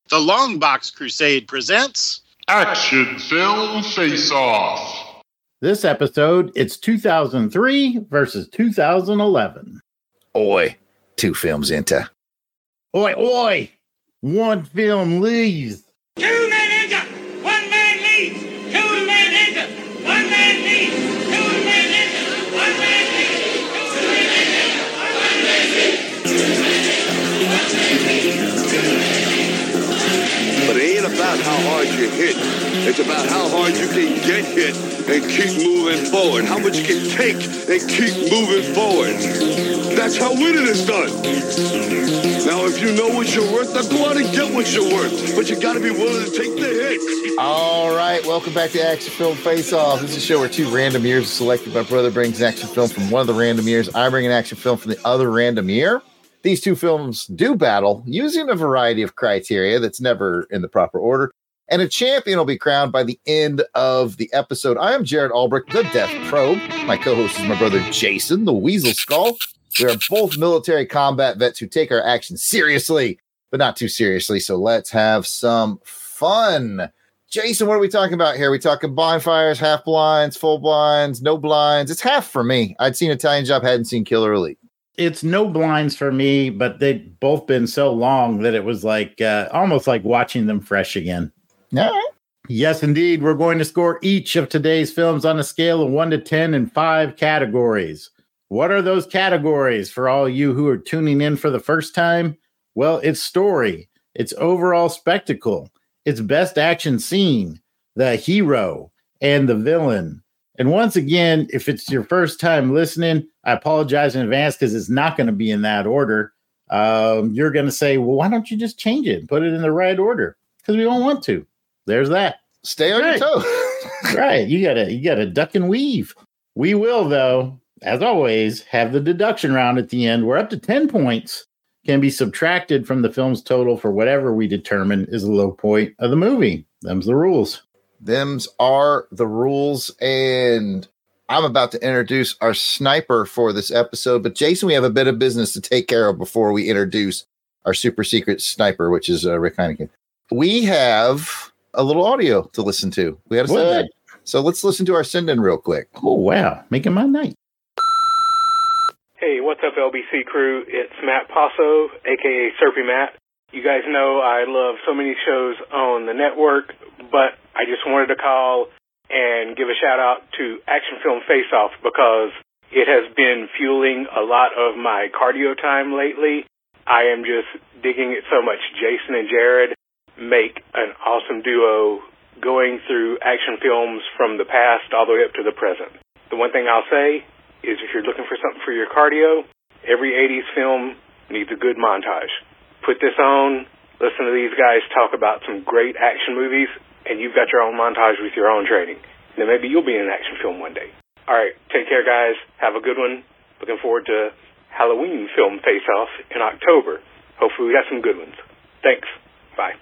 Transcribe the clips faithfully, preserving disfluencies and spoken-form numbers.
The Longbox Crusade presents Action Film Face-Off. This episode, it's two thousand three versus two thousand eleven. Oi, two films into. Oi, oi, one film leaves. Two men enter, one man leaves. Two men enter, one man leaves. Two men enter, one man leaves. Two men enter, one man leaves. But it ain't about how hard you hit. It's about how hard you can get hit and keep moving forward. How much you can take and keep moving forward. That's how winning is done. Now, if you know what you're worth, then go out and get what you're worth. But you got to be willing to take the hits. All right, welcome back to Action Film Face-Off. This is a show where two random years are selected. My brother brings an action film from one of the random years. I bring an action film from the other random year. These two films do battle using a variety of criteria that's never in the proper order. And a champion will be crowned by the end of the episode. I am Jared Albrecht, the Death Probe. My co-host is my brother Jason, the Weasel Skull. We are both military combat vets who take our action seriously, but not too seriously. So let's have some fun. Jason, what are we talking about here? Are we talking bonfires, half blinds, full blinds, no blinds? It's half for me. I'd seen Italian Job, hadn't seen Killer Elite. It's no blinds for me, but they've both been so long that it was like uh, almost like watching them fresh again. All right. Yes, indeed. We're going to score each of today's films on a scale of one to ten in five categories. What are those categories for all you who are tuning in for the first time? Well, it's story, it's overall spectacle, it's best action scene, the hero, and the villain. And once again, if it's your first time listening, I apologize in advance because it's not going to be in that order. Um, you're going to say, well, why don't you just change it and put it in the right order? Because we don't want to. There's that. Stay on right. your toes. Right. You gotta you gotta duck and weave. We will, though, as always, have the deduction round at the end where up to ten points can be subtracted from the film's total for whatever we determine is the low point of the movie. Them's the rules. Them's are the rules, and I'm about to introduce our sniper for this episode. But Jason, we have a bit of business to take care of before we introduce our super secret sniper, which is uh, Rick Heineken. We have a little audio to listen to. We got to send in. So let's listen to our send-in real quick. Oh, wow. Making my night. Hey, what's up, L B C crew? It's Matt Passo, a k a. Serpy Matt. You guys know I love so many shows on the network, but I just wanted to call and give a shout-out to Action Film Face-Off because it has been fueling a lot of my cardio time lately. I am just digging it so much. Jason and Jared make an awesome duo going through action films from the past all the way up to the present. The one thing I'll say is if you're looking for something for your cardio, every eighties film needs a good montage. Put this on, listen to these guys talk about some great action movies, and you've got your own montage with your own training. Then maybe you'll be in an action film one day. All right, take care, guys. Have a good one. Looking forward to Halloween Film Face-Off in October. Hopefully we got some good ones. Thanks. Bye.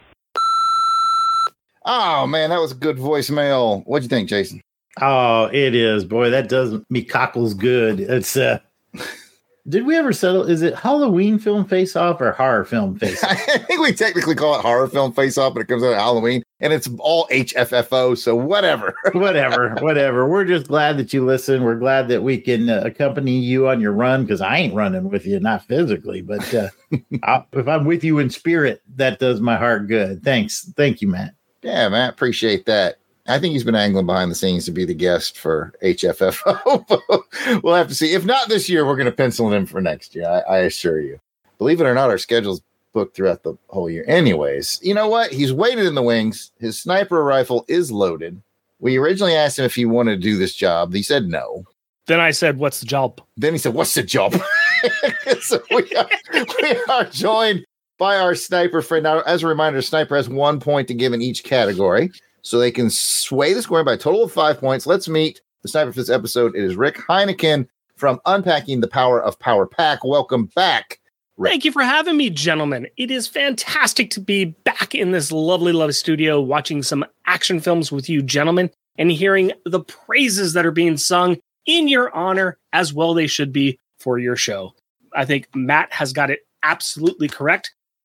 Oh, man, that was a good voicemail. What'd you think, Jason? Oh, it is. Boy, that does me cockles good. It's, uh, did we ever settle? Is it Halloween Film Face-Off or Horror Film Face-Off? I think we technically call it Horror Film Face-Off, but it comes out of Halloween, and it's all H F F O, so whatever. whatever, whatever. We're just glad that you listen. We're glad that we can uh, accompany you on your run, because I ain't running with you, not physically, but uh, I, if I'm with you in spirit, that does my heart good. Thanks. Thank you, Matt. Yeah, Matt, appreciate that. I think he's been angling behind the scenes to be the guest for H F F O. We'll have to see. If not this year, we're going to pencil it in for next year. I, I assure you. Believe it or not, our schedule's booked throughout the whole year. Anyways, you know what? He's waited in the wings. His sniper rifle is loaded. We originally asked him if he wanted to do this job. He said no. Then I said, what's the job? Then he said, what's the job? So we are, we are joined by our sniper friend. Now, as a reminder, sniper has one point to give in each category. So they can sway the scoring by a total of five points. Let's meet the sniper for this episode. It is Rick Heineken from Unpacking the Power of Power Pack. Welcome back, Rick. Thank you for having me, gentlemen. It is fantastic to be back in this lovely, lovely studio watching some action films with you, gentlemen, and hearing the praises that are being sung in your honor, as well they should be for your show. I think Matt has got it absolutely correct.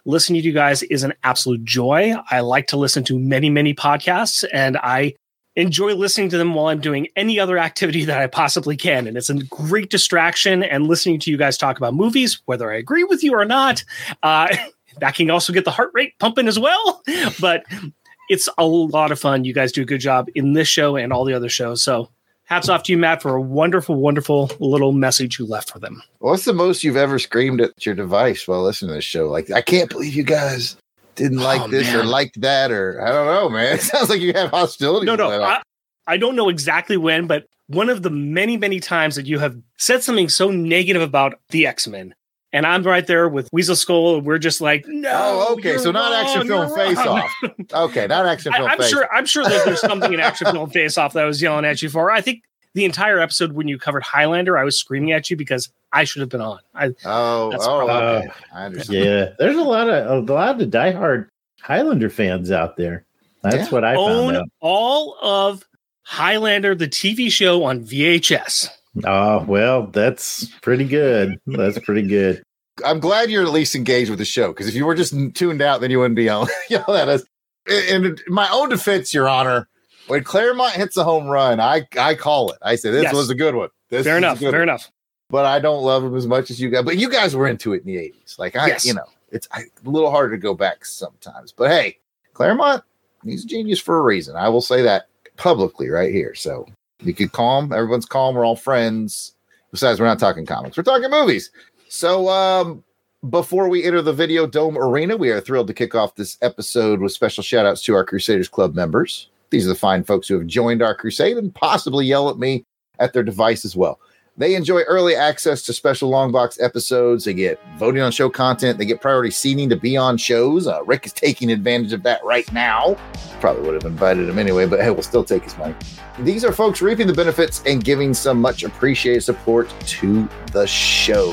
listening to you guys is an absolute joy. I like to listen to many, many podcasts, and I enjoy listening to them while I'm doing any other activity that I possibly can. And it's a great distraction, and listening to you guys talk about movies, whether I agree with you or not, uh, that can also get the heart rate pumping as well. But it's a lot of fun. You guys do a good job in this show and all the other shows. So hats off to you, Matt, for a wonderful, wonderful little message you left for them. What's the most you've ever screamed at your device while listening to this show? Like, I can't believe you guys didn't like Oh, this man. or liked that, or I don't know, man. It sounds like you have hostility. No, no, with that. I, I don't know exactly when, but one of the many, many times that you have said something so negative about the X-Men, and I'm right there with Weasel Skull, and we're just like, no. Oh, okay. you're So not wrong, action film you're face wrong. off. Okay, not action I, film I'm face. sure. I'm sure that there's something in action film face off that I was yelling at you for. I think the entire episode when you covered Highlander, I was screaming at you because I should have been on. I, Oh, That's oh, probably- okay. I understand. Yeah, there's a lot of a lot of diehard Highlander fans out there. That's Yeah. what I found own out. all of Highlander, the T V show, on V H S. Oh, well, that's pretty good. That's pretty good. I'm glad you're at least engaged with the show, because if you were just tuned out, then you wouldn't be on. Yell at us. In in my own defense, Your Honor, when Claremont hits a home run, I I call it. I say this Yes. was a good one. This Fair is a enough. good Fair one. enough. But I don't love him as much as you guys. But you guys were into it in the eighties. Like I, Yes. you know, it's I, a little harder to go back sometimes. But hey, Claremont, he's a genius for a reason. I will say that publicly right here. So you could calm. Everyone's calm. We're all friends. Besides, we're not talking comics. We're talking movies. So um, before we enter the Video Dome Arena, we are thrilled to kick off this episode with special shout outs to our Crusaders Club members. These are the fine folks who have joined our crusade and possibly yell at me at their device as well. They enjoy early access to special long box episodes. They get voting on show content. They get priority seating to be on shows. Uh, Rick is taking advantage of that right now. Probably would have invited him anyway, but hey, we'll still take his money. These are folks reaping the benefits and giving some much appreciated support to the show.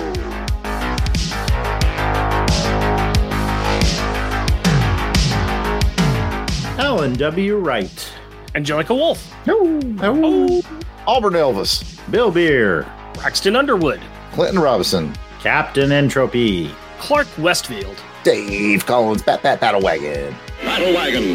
Alan W. Wright, Angelica Wolf, oh, Auburn Elvis, Bill Beer, Braxton Underwood, Clinton Robinson, Captain Entropy, Clark Westfield, Dave Collins, Bat Bat Battle Wagon, Battle Wagon.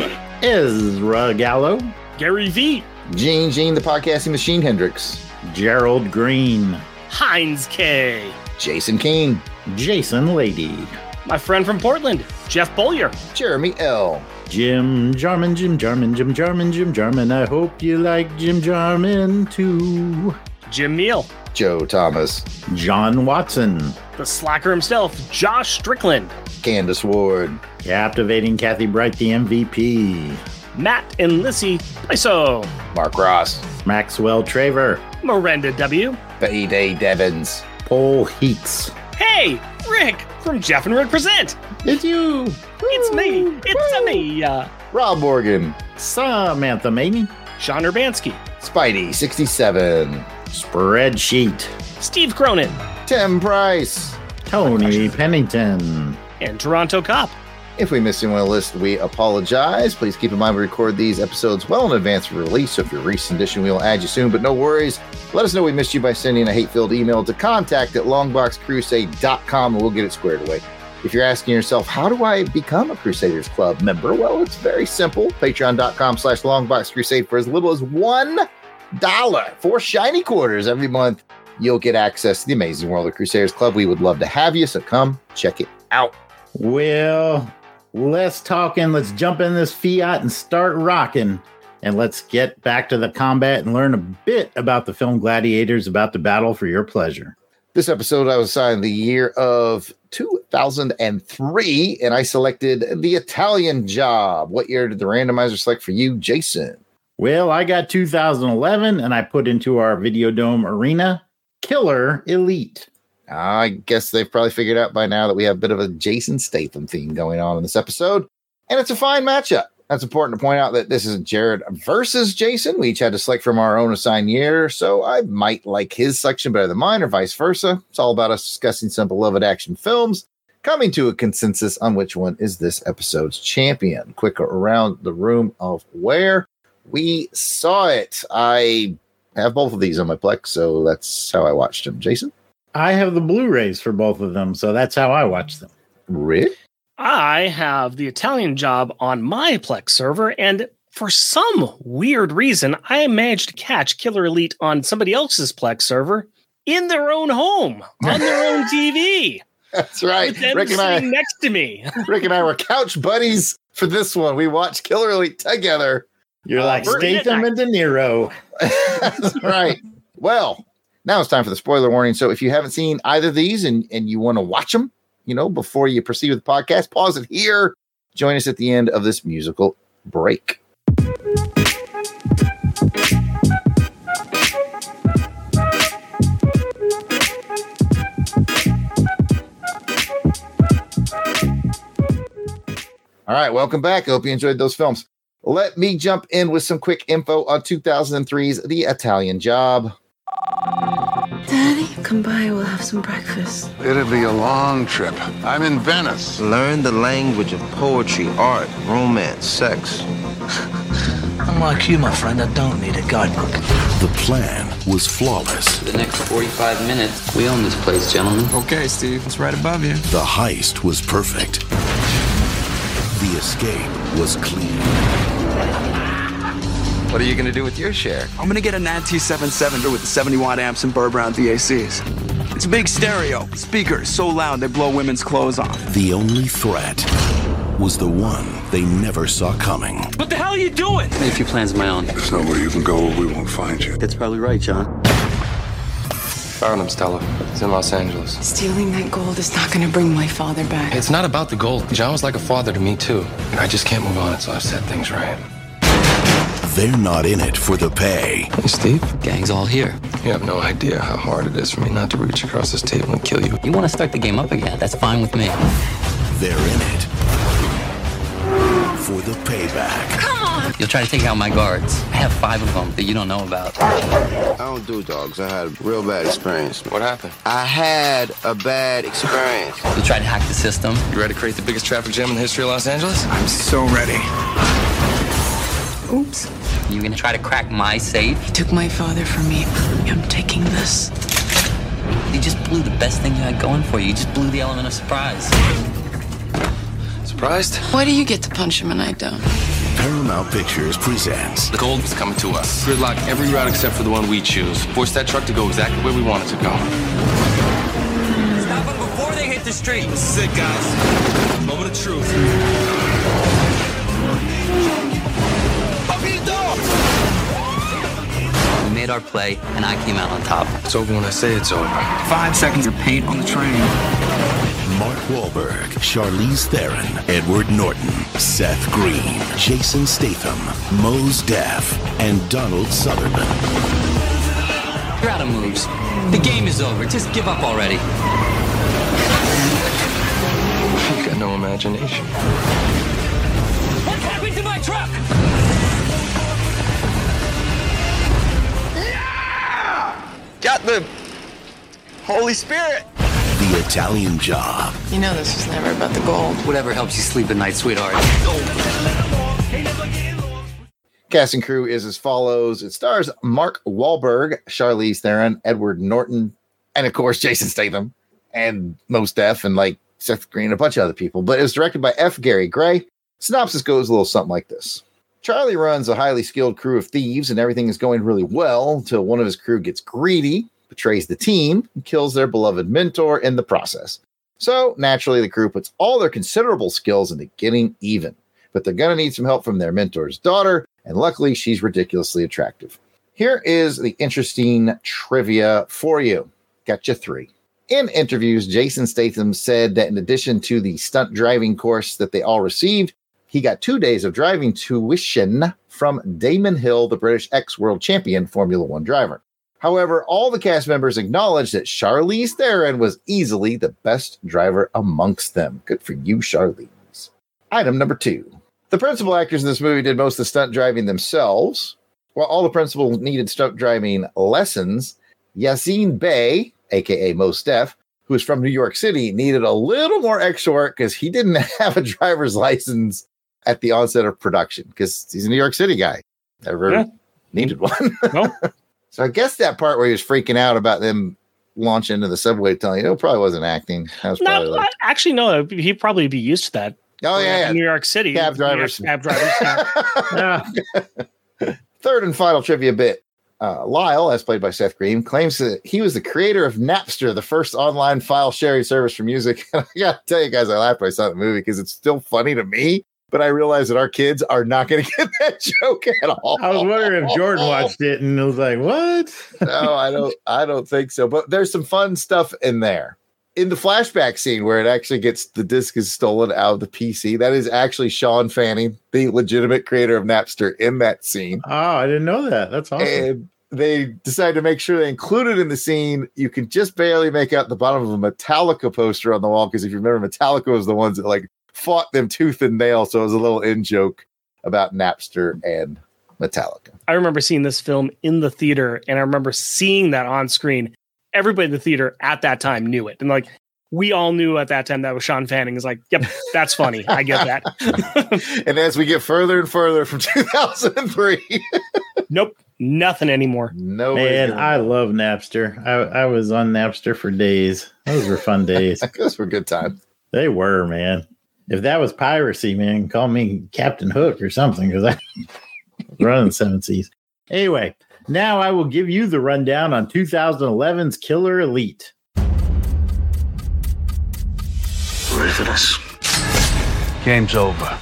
Ezra Gallo, Gary V, Gene Gene, the podcasting machine Hendricks, Gerald Green, Heinz K, Jason Keene, Jason Lady, my friend from Portland, Jeff Bollier, Jeremy L, Jim Jarman, Jim Jarman, Jim Jarman, Jim Jarman. I hope you like Jim Jarman too. Jim Neal, Joe Thomas, John Watson, the slacker himself, Josh Strickland, Candace Ward, captivating Kathy Bright, the M V P, Matt and Lissy Iso, Mark Ross, Maxwell Traver, Miranda W, Day Devins, Paul Heats. Hey, Rick from Jeff and Rick Present. It's you. It's me. It's me. Uh, Rob Morgan, Samantha Maney, Sean Urbanski, Spidey sixty-seven, Spreadsheet, Steve Cronin, Tim Price. Tony Pennington. and Toronto Cop. If we missed anyone on the list, we apologize. Please keep in mind we record these episodes well in advance of release, so if you're a recent edition, we will add you soon, but no worries. Let us know we missed you by sending a hate-filled email to contact at longbox crusade dot com, and we'll get it squared away. If you're asking yourself, how do I become a Crusaders Club member? Well, it's very simple. Patreon.com slash longboxcrusade for as little as one dollar, four shiny quarters every month. You'll get access to the amazing world of Crusaders Club. We would love to have you, so come check it out. Well, let's talk and let's jump in this Fiat and start rocking. And let's get back to the combat and learn a bit about the film Gladiators, about to battle for your pleasure. This episode, I was assigned the year of two thousand three, and I selected The Italian Job. What year did the randomizer select for you, Jason? Well, I got two thousand eleven, and I put into our Video Dome Arena Killer Elite. I guess they've probably figured out by now that we have a bit of a Jason Statham theme going on in this episode, and it's a fine matchup. That's important to point out that this is Jared versus Jason. We each had to select from our own assigned year, so I might like his selection better than mine or vice versa. It's all about us discussing some beloved action films, coming to a consensus on which one is this episode's champion. Quick around the room of where we saw it. I have both of these on my Plex, so that's how I watched them. Jason? I have the Blu-rays for both of them, so that's how I watch them. Rick? I have the Italian Job on my Plex server, and for some weird reason, I managed to catch Killer Elite on somebody else's Plex server in their own home, on their own T V. That's right. With them Rick and I, sitting next to me. Rick and I were couch buddies for this one. We watched Killer Elite together. You're Uh, like we're- Statham and De Niro. That's right. Well, now it's time for the spoiler warning. So if you haven't seen either of these and, and you want to watch them, you know, before you proceed with the podcast, pause it here. Join us at the end of this musical break. All right, welcome back. I hope you enjoyed those films. Let me jump in with some quick info on two thousand three's The Italian Job. Daddy, come by. We'll have some breakfast. It'll be a long trip. I'm in Venice. Learn the language of poetry, art, romance, sex. Unlike you, my friend, I don't need a guidebook. The plan was flawless. For the next forty-five minutes, we own this place, gentlemen. Okay, Steve, it's right above you. The heist was perfect. The escape was clean. What are you going to do with your share? I'm going to get an N T seventy-seven with the seventy watt amps and Burr Brown D A Cs. It's a big stereo. Speakers so loud they blow women's clothes off. The only threat was the one they never saw coming. What the hell are you doing? I made a few plans of my own. There's nowhere you can go where we won't find you. That's probably right, John. Found him, Stella. He's in Los Angeles. Stealing that gold is not going to bring my father back. It's not about the gold. John was like a father to me, too. And I just can't move on until I've set things right. They're not in it for the pay. Hey, Steve? Gang's all here. You have no idea how hard it is for me not to reach across this table and kill you. You want to start the game up again? That's fine with me. They're in it for the payback. Come on! You'll try to take out my guards. I have five of them that you don't know about. I don't do dogs. I had a real bad experience. What happened? I had a bad experience. You'll try to hack the system. You ready to create the biggest traffic jam in the history of Los Angeles? I'm so ready. Oops. You're going to try to crack my safe? He took my father from me. I'm taking this. You just blew the best thing you had going for you. You just blew the element of surprise. Surprised? Why do you get to punch him and I don't? Paramount Pictures presents The gold is coming to us. Gridlock every route except for the one we choose. Force that truck to go exactly where we want it to go. Stop them before they hit the street. This is it, guys. Moment of truth. We made our play, and I came out on top. It's over when I say it's over. Five seconds of paint on the train. Mark Wahlberg, Charlize Theron, Edward Norton, Seth Green, Jason Statham, Mos Def, and Donald Sutherland. You're out of moves. The game is over. Just give up already. You got no imagination. What happened to my truck? Got the Holy Spirit. The Italian Job. You know this was never about the gold. Whatever helps you sleep at night, sweetheart. Cast and crew is as follows. It stars Mark Wahlberg, Charlize Theron, Edward Norton, and of course Jason Statham, and Mos Def, and like Seth Green, a bunch of other people. But it was directed by F. Gary Gray. Synopsis goes a little something like this. Charlie runs a highly skilled crew of thieves, and everything is going really well until one of his crew gets greedy, betrays the team, and kills their beloved mentor in the process. So naturally, the crew puts all their considerable skills into getting even. But they're going to need some help from their mentor's daughter, and luckily, she's ridiculously attractive. Here is the interesting trivia for you. Got you three. In interviews, Jason Statham said that in addition to the stunt driving course that they all received, he got two days of driving tuition from Damon Hill, the British ex-world champion Formula One driver. However, all the cast members acknowledged that Charlize Theron was easily the best driver amongst them. Good for you, Charlize. Item number two. The principal actors in this movie did most of the stunt driving themselves. While all the principals needed stunt driving lessons, Yassine Bey, a k a. Mos Def, who is from New York City, needed a little more extra work because he didn't have a driver's license at the onset of production because he's a New York City guy. Never yeah. needed one. No. So I guess that part where he was freaking out about them launch into the subway tunnel. You know, it probably wasn't acting. That was No, probably like, actually, no. He'd probably be used to that. oh, yeah, yeah. New York City. Cab drivers. Cab drivers. Yeah. Third and final trivia bit. Uh, Lyle, as played by Seth Green, claims that he was the creator of Napster, the first online file sharing service for music. And I gotta tell you guys, I laughed when I saw the movie because it's still funny to me, but I realize that our kids are not going to get that joke at all. I was wondering if Jordan watched it and it was like, what? No, I don't. I don't think so. But there's some fun stuff in there. In the flashback scene where it actually gets the disc is stolen out of the P C, that is actually Sean Fanning, the legitimate creator of Napster, in that scene. Oh, I didn't know that. That's awesome. And they decided to make sure they included in the scene. You can just barely make out the bottom of a Metallica poster on the wall because if you remember, Metallica was the ones that like fought them tooth and nail. So it was a little in joke about Napster and Metallica. I remember seeing this film in the theater, and I remember seeing that on screen. Everybody in the theater at that time knew it. And like, we all knew at that time that was Sean Fanning. Is like, yep, that's funny. I get that. And as we get further and further from two thousand three, nope, nothing anymore. No, man, I love Napster. I, I was on Napster for days. Those were fun days. Those were good times. They were, man. If that was piracy, man, call me Captain Hook or something because I was running seven seas. Anyway. Now I will give you the rundown on two thousand eleven's Killer Elite. Ready for this? Game's over.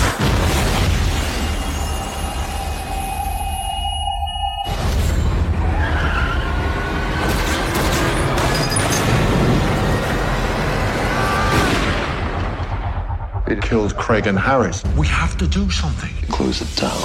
It killed Craig and Harris. We have to do something. Close it down.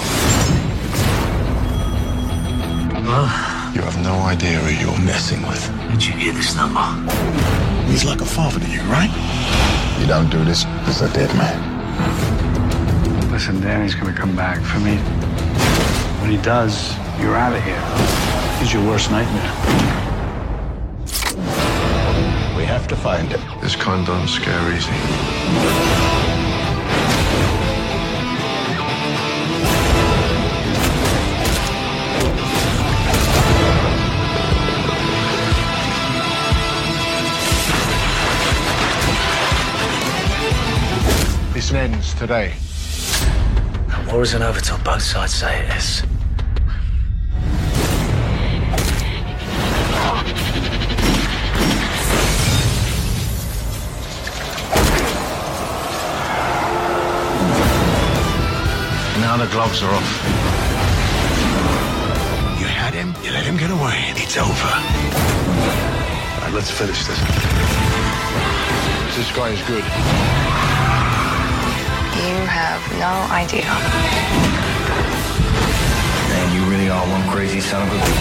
Huh? You have no idea who you're messing with. Did you hear this number? He's like a father to you, right? You don't do this, he's a dead man. Listen, Danny's gonna come back for me. When he does, you're out of here. He's your worst nightmare. We have to find him. This kind don't scare easy. This ends today. War isn't over till both sides say it is. Now the gloves are off. You had him, you let him get away. It's over. All right, let's finish this. This guy is good. You have no idea. Man, you really are one crazy son of a bitch.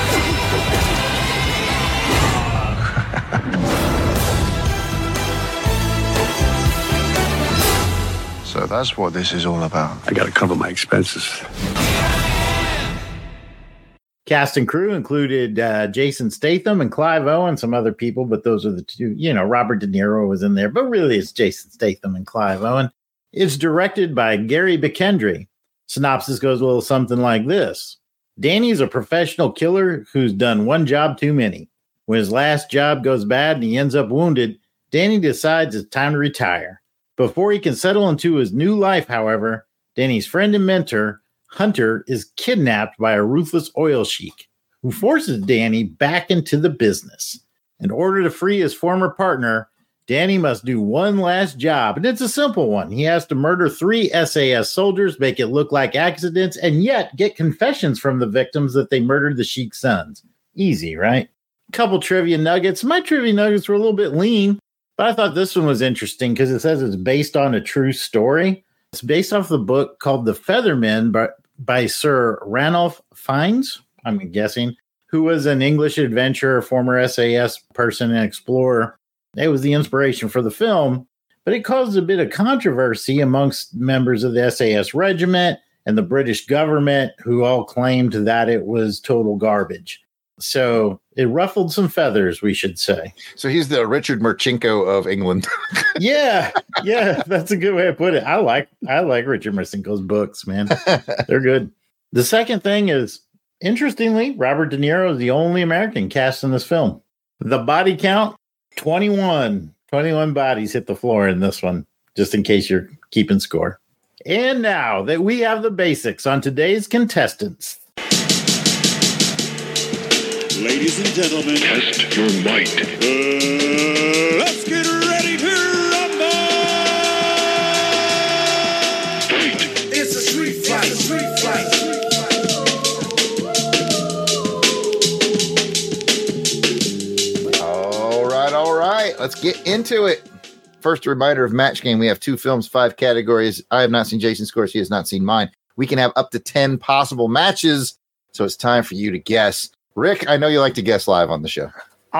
So that's what this is all about. I gotta cover my expenses. Cast and crew included uh, Jason Statham and Clive Owen, some other people, but those are the two. You know, Robert De Niro was in there, but really it's Jason Statham and Clive Owen. It's directed by Gary Bekendry. Synopsis goes a little something like this. Danny's a professional killer who's done one job too many. When his last job goes bad and he ends up wounded, Danny decides it's time to retire. Before he can settle into his new life, however, Danny's friend and mentor, Hunter, is kidnapped by a ruthless oil sheik who forces Danny back into the business. In order to free his former partner, Danny must do one last job, and it's a simple one. He has to murder three S A S soldiers, make it look like accidents, and yet get confessions from the victims that they murdered the sheik's sons. Easy, right? Couple trivia nuggets. My trivia nuggets were a little bit lean, but I thought this one was interesting because it says it's based on a true story. It's based off the book called The Feathermen by, by Sir Ranulph Fiennes, I'm guessing, who was an English adventurer, former S A S person and explorer. It was the inspiration for the film, but it caused a bit of controversy amongst members of the S A S regiment and the British government, who all claimed that it was total garbage. So it ruffled some feathers, we should say. So he's the Richard Marcinko of England. yeah, yeah, that's a good way to put it. I like I like Richard Marcinko's books, man. They're good. The second thing is, interestingly, Robert De Niro is the only American cast in this film. The body count, twenty-one. twenty-one bodies hit the floor in this one, just in case you're keeping score. And now that we have the basics on today's contestants. Ladies and gentlemen, test your might. Uh, let's get ready to rumble! Fight! It's a street fight, street fight. All right, all right. Let's get into it. First, a reminder of Match Game. We have two films, five categories. I have not seen Jason's scores. He has not seen mine. We can have up to ten possible matches, so it's time for you to guess. Rick, I know you like to guess live on the show.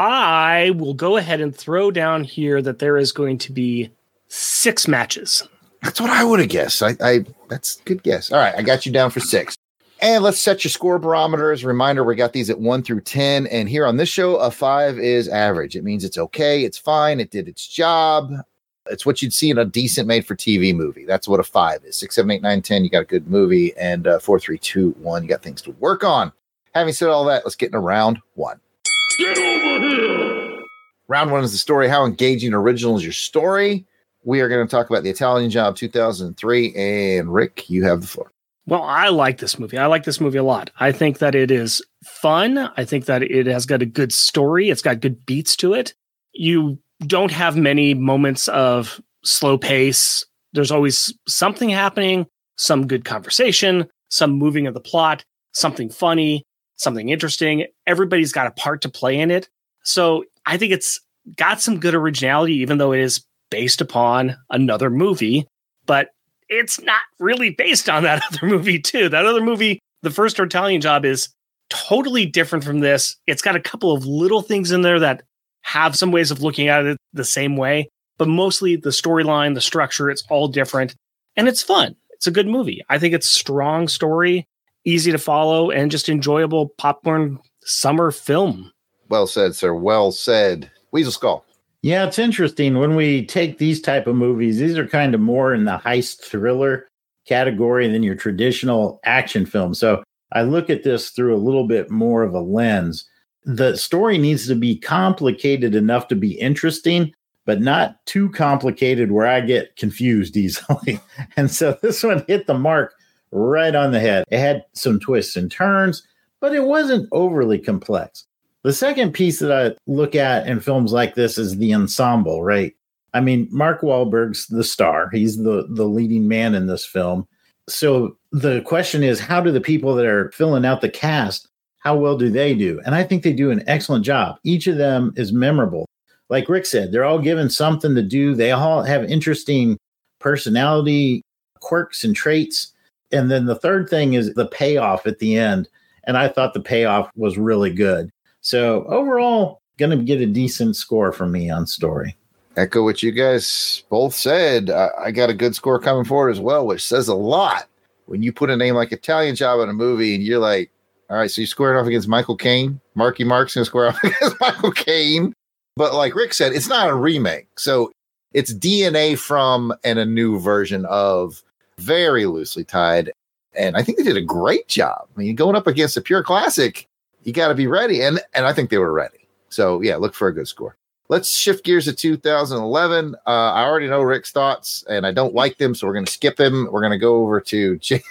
I will go ahead and throw down here that there is going to be six matches. That's what I would have guessed. I, I that's a good guess. All right, I got you down for six. And let's set your score barometer. As a reminder, we got these at one through ten. And here on this show, a five is average. It means it's okay. It's fine. It did its job. It's what you'd see in a decent made-for-T V movie. That's what a five is. Six, seven, eight, nine, ten, you got a good movie. And uh, four, three, two, one, you got things to work on. Having said all that, let's get into round one. Get over here! Round one is the story. How engaging and original is your story? We are going to talk about The Italian Job two thousand three. And Rick, you have the floor. Well, I like this movie. I like this movie a lot. I think that it is fun. I think that it has got a good story. It's got good beats to it. You don't have many moments of slow pace. There's always something happening, some good conversation, some moving of the plot, something funny, something interesting. Everybody's got a part to play in it. So I think it's got some good originality, even though it is based upon another movie, but it's not really based on that other movie too. That other movie, The First Italian Job, is totally different from this. It's got a couple of little things in there that have some ways of looking at it the same way, but mostly the storyline, the structure, it's all different and it's fun. It's a good movie. I think it's a strong story, easy to follow, and just enjoyable popcorn summer film. Well said, sir. Well said. Weasel Skull. Yeah, it's interesting when we take these type of movies. These are kind of more in the heist thriller category than your traditional action film. So I look at this through a little bit more of a lens. The story needs to be complicated enough to be interesting, but not too complicated where I get confused easily. And so this one hit the mark right on the head. It had some twists and turns, but it wasn't overly complex. The second piece that I look at in films like this is the ensemble, right? I mean, Mark Wahlberg's the star. He's the, the leading man in this film. So the question is, how do the people that are filling out the cast, how well do they do? And I think they do an excellent job. Each of them is memorable. Like Rick said, they're all given something to do. They all have interesting personality quirks and traits. And then the third thing is the payoff at the end. And I thought the payoff was really good. So overall, going to get a decent score from me on story. Echo what you guys both said. I, I got a good score coming forward as well, which says a lot. When you put a name like Italian Job in a movie and you're like, all right, so you're squaring off against Michael Caine. Marky Mark's going to square off against Michael Caine. But like Rick said, it's not a remake. So it's D N A from and a new version of, very loosely tied. And I think they did a great job. I mean, going up against a pure classic, you got to be ready. And and I think they were ready. So, yeah, look for a good score. Let's shift gears to two thousand eleven. Uh, I already know Rick's thoughts, and I don't like them, so we're going to skip them. We're going to go over to J-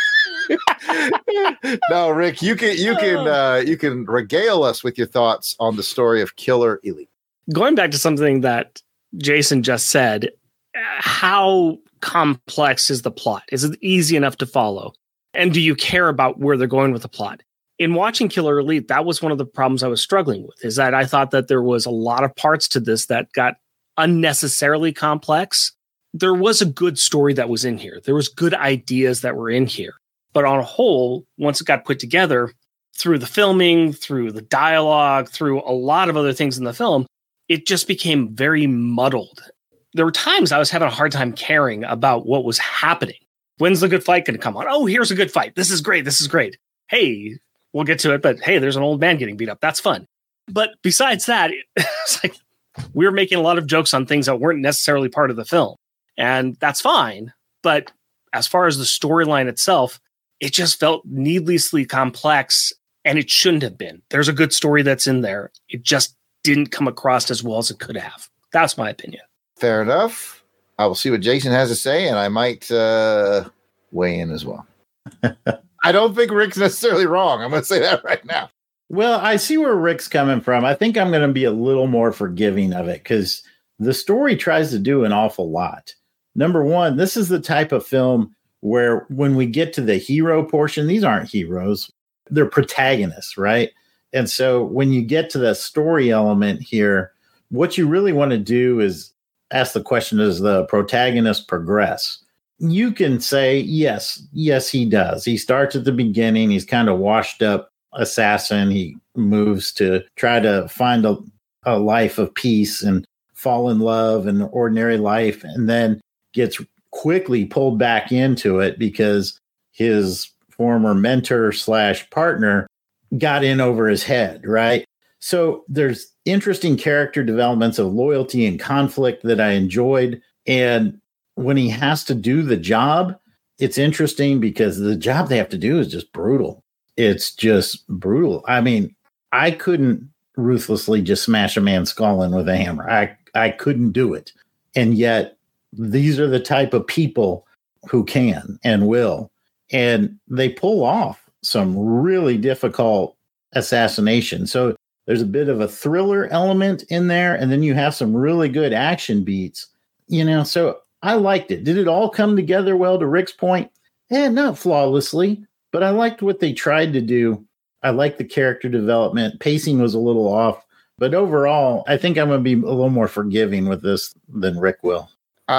No, Rick, you can you can uh, you can regale us with your thoughts on the story of Killer Elite. Going back to something that Jason just said, how complex is the plot? Is it easy enough to follow? And do you care about where they're going with the plot? In watching Killer Elite, that was one of the problems I was struggling with, is that I thought that there was a lot of parts to this that got unnecessarily complex. There was a good story that was in here. There was good ideas that were in here. But on a whole, once it got put together, through the filming, through the dialogue, through a lot of other things in the film, it just became very muddled. There were times I was having a hard time caring about what was happening. When's the good fight going to come on? Oh, here's a good fight. This is great. This is great. Hey, we'll get to it, but hey, there's an old man getting beat up. That's fun. But besides that, it's like we were making a lot of jokes on things that weren't necessarily part of the film. And that's fine. But as far as the storyline itself, it just felt needlessly complex, and it shouldn't have been. There's a good story that's in there. It just didn't come across as well as it could have. That's my opinion. Fair enough. I will see what Jason has to say, and I might uh, weigh in as well. I don't think Rick's necessarily wrong. I'm going to say that right now. Well, I see where Rick's coming from. I think I'm going to be a little more forgiving of it because the story tries to do an awful lot. Number one, this is the type of film where when we get to the hero portion, these aren't heroes. They're protagonists, right? And so when you get to the story element here, what you really want to do is ask the question, does the protagonist progress? You can say, yes, yes, he does. He starts at the beginning. He's kind of washed up assassin. He moves to try to find a, a life of peace and fall in love and ordinary life, and then gets quickly pulled back into it because his former mentor slash partner got in over his head, right? So there's interesting character developments of loyalty and conflict that I enjoyed. And when he has to do the job, it's interesting because the job they have to do is just brutal. It's just brutal. I mean, I couldn't ruthlessly just smash a man's skull in with a hammer. I, I couldn't do it. And yet these are the type of people who can and will. And they pull off some really difficult assassination. So there's a bit of a thriller element in there. And then you have some really good action beats, you know, so I liked it. Did it all come together well to Rick's point? Eh, not flawlessly, but I liked what they tried to do. I liked the character development. Pacing was a little off, but overall, I think I'm going to be a little more forgiving with this than Rick will.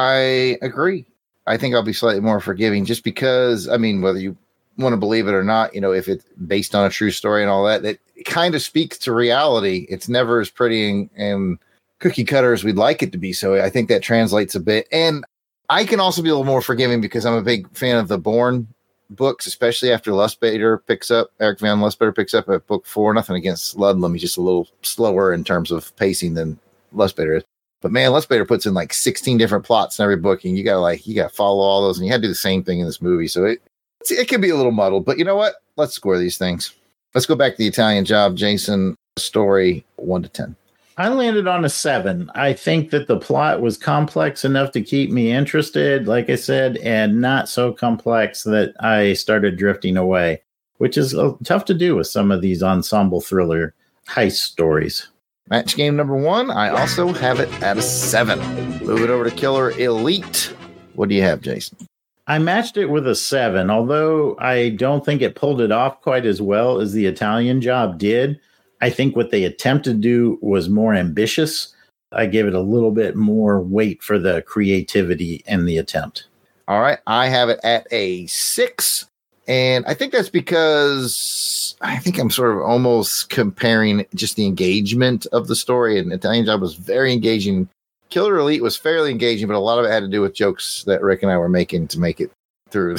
I agree. I think I'll be slightly more forgiving just because, I mean, whether you want to believe it or not, you know, if it's based on a true story and all that, that kind of speaks to reality. It's never as pretty and, and cookie cutter as we'd like it to be. So I think that translates a bit. And I can also be a little more forgiving because I'm a big fan of the Bourne books, especially after Lustbader picks up, Eric Van Lustbader picks up at book four. Nothing against Ludlum. He's just a little slower in terms of pacing than Lustbader is. But man, Lustbader puts in like sixteen different plots in every book, and you gotta like you gotta follow all those, and you had to do the same thing in this movie. So it it can be a little muddled, but you know what? Let's score these things. Let's go back to the Italian Job, Jason. Story one to ten. I landed on a seven. I think that the plot was complex enough to keep me interested, like I said, and not so complex that I started drifting away, which is uh, tough to do with some of these ensemble thriller heist stories. Match game number one, I also have it at a seven. Move it over to Killer Elite. What do you have, Jason? I matched it with a seven, although I don't think it pulled it off quite as well as the Italian Job did. I think what they attempted to do was more ambitious. I gave it a little bit more weight for the creativity in the attempt. All right. I have it at a six. And I think that's because I think I'm sort of almost comparing just the engagement of the story. And Italian Job was very engaging. Killer Elite was fairly engaging, but a lot of it had to do with jokes that Rick and I were making to make it through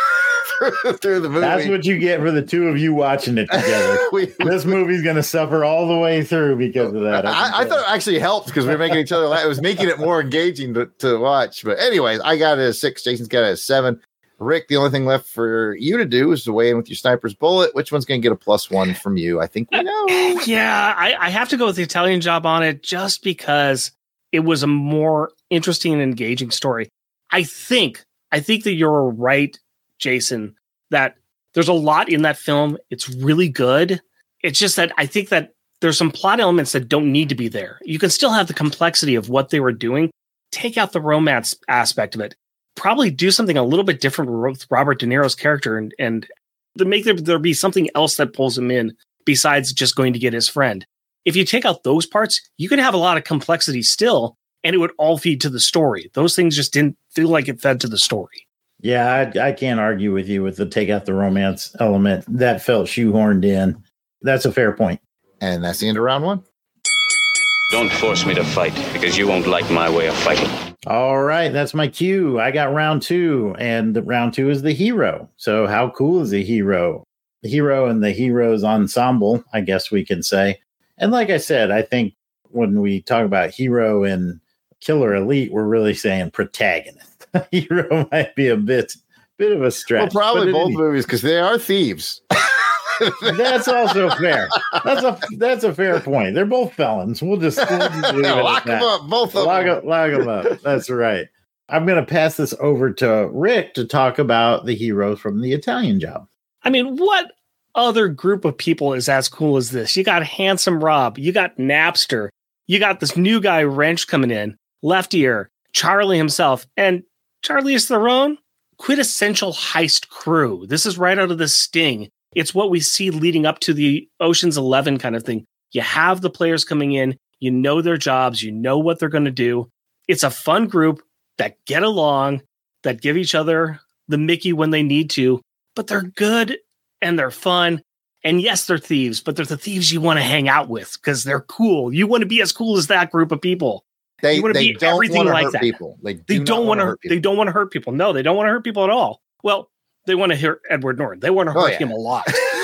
through the movie. That's what you get for the two of you watching it together. we, this movie's going to suffer all the way through because of that. I, I, I thought it actually helped because we were making each other laugh. It was making it more engaging to, to watch. But anyways, I got it at a six. Jason's got it at a seven. Rick, the only thing left for you to do is to weigh in with your sniper's bullet. Which one's going to get a plus one from you? I think we know. Uh, yeah, I, I have to go with the Italian Job on it just because it was a more interesting and engaging story. I think, I think that you're right, Jason, that there's a lot in that film. It's really good. It's just that I think that there's some plot elements that don't need to be there. You can still have the complexity of what they were doing. Take out the romance aspect of it. Probably do something a little bit different with Robert De Niro's character and, and to make there, there be something else that pulls him in besides just going to get his friend. If you take out those parts, you can have a lot of complexity still, and it would all feed to the story. Those things just didn't feel like it fed to the story. Yeah, I, I can't argue with you with the take out the romance element. That felt shoehorned in. That's a fair point. And that's the end of round one. Don't force me to fight because you won't like my way of fighting. All right, that's my cue. I got round two, and the round two is the hero. So how cool is the hero? The hero and the heroes ensemble, I guess we can say. And like I said, I think when we talk about hero and Killer Elite, we're really saying protagonist. Hero might be a bit, bit of a stretch. Well, probably both any- movies because they are thieves. That's also fair. That's a that's a fair point. They're both felons. We'll just, we'll just leave it lock at that. them up, both of lock them. Up, lock them up. That's right. I'm going to pass this over to Rick to talk about the heroes from the Italian Job. I mean, what other group of people is as cool as this? You got Handsome Rob, you got Napster, you got this new guy Wrench coming in, Left Ear, Charlie himself, and Charlize Theron, quintessential heist crew. This is right out of the Sting. It's what we see leading up to the Ocean's Eleven kind of thing. You have the players coming in, you know their jobs, you know what they're going to do. It's a fun group that get along, that give each other the Mickey when they need to, but they're good and they're fun. And yes, they're thieves, but they're the thieves you want to hang out with because they're cool. You want to be as cool as that group of people. They, you want to they be don't everything want to like hurt that. people. They, do They not don't want to. hurt people. They don't want to hurt people. No, they don't want to hurt people at all. Well, they want to hurt Edward Norton. They want to hurt Oh, yeah. him a lot.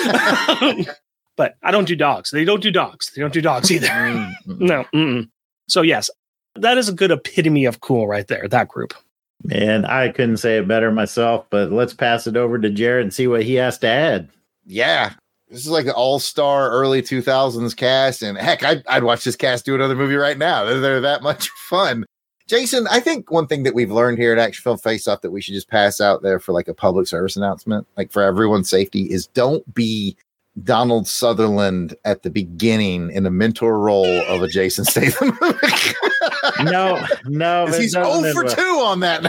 But I don't do dogs. They don't do dogs. They don't do dogs either. No. Mm-mm. So yes, that is a good epitome of cool right there. That group. And I couldn't say it better myself, but let's pass it over to Jared and see what he has to add. Yeah. This is like an all-star early two thousands cast. And heck, I'd, I'd watch this cast do another movie right now. They're, they're that much fun. Jason, I think one thing that we've learned here at Action Film Face Off that we should just pass out there for like a public service announcement, like for everyone's safety, is don't be Donald Sutherland at the beginning in a mentor role of a Jason Statham movie. No, no. Because he's oh for two on that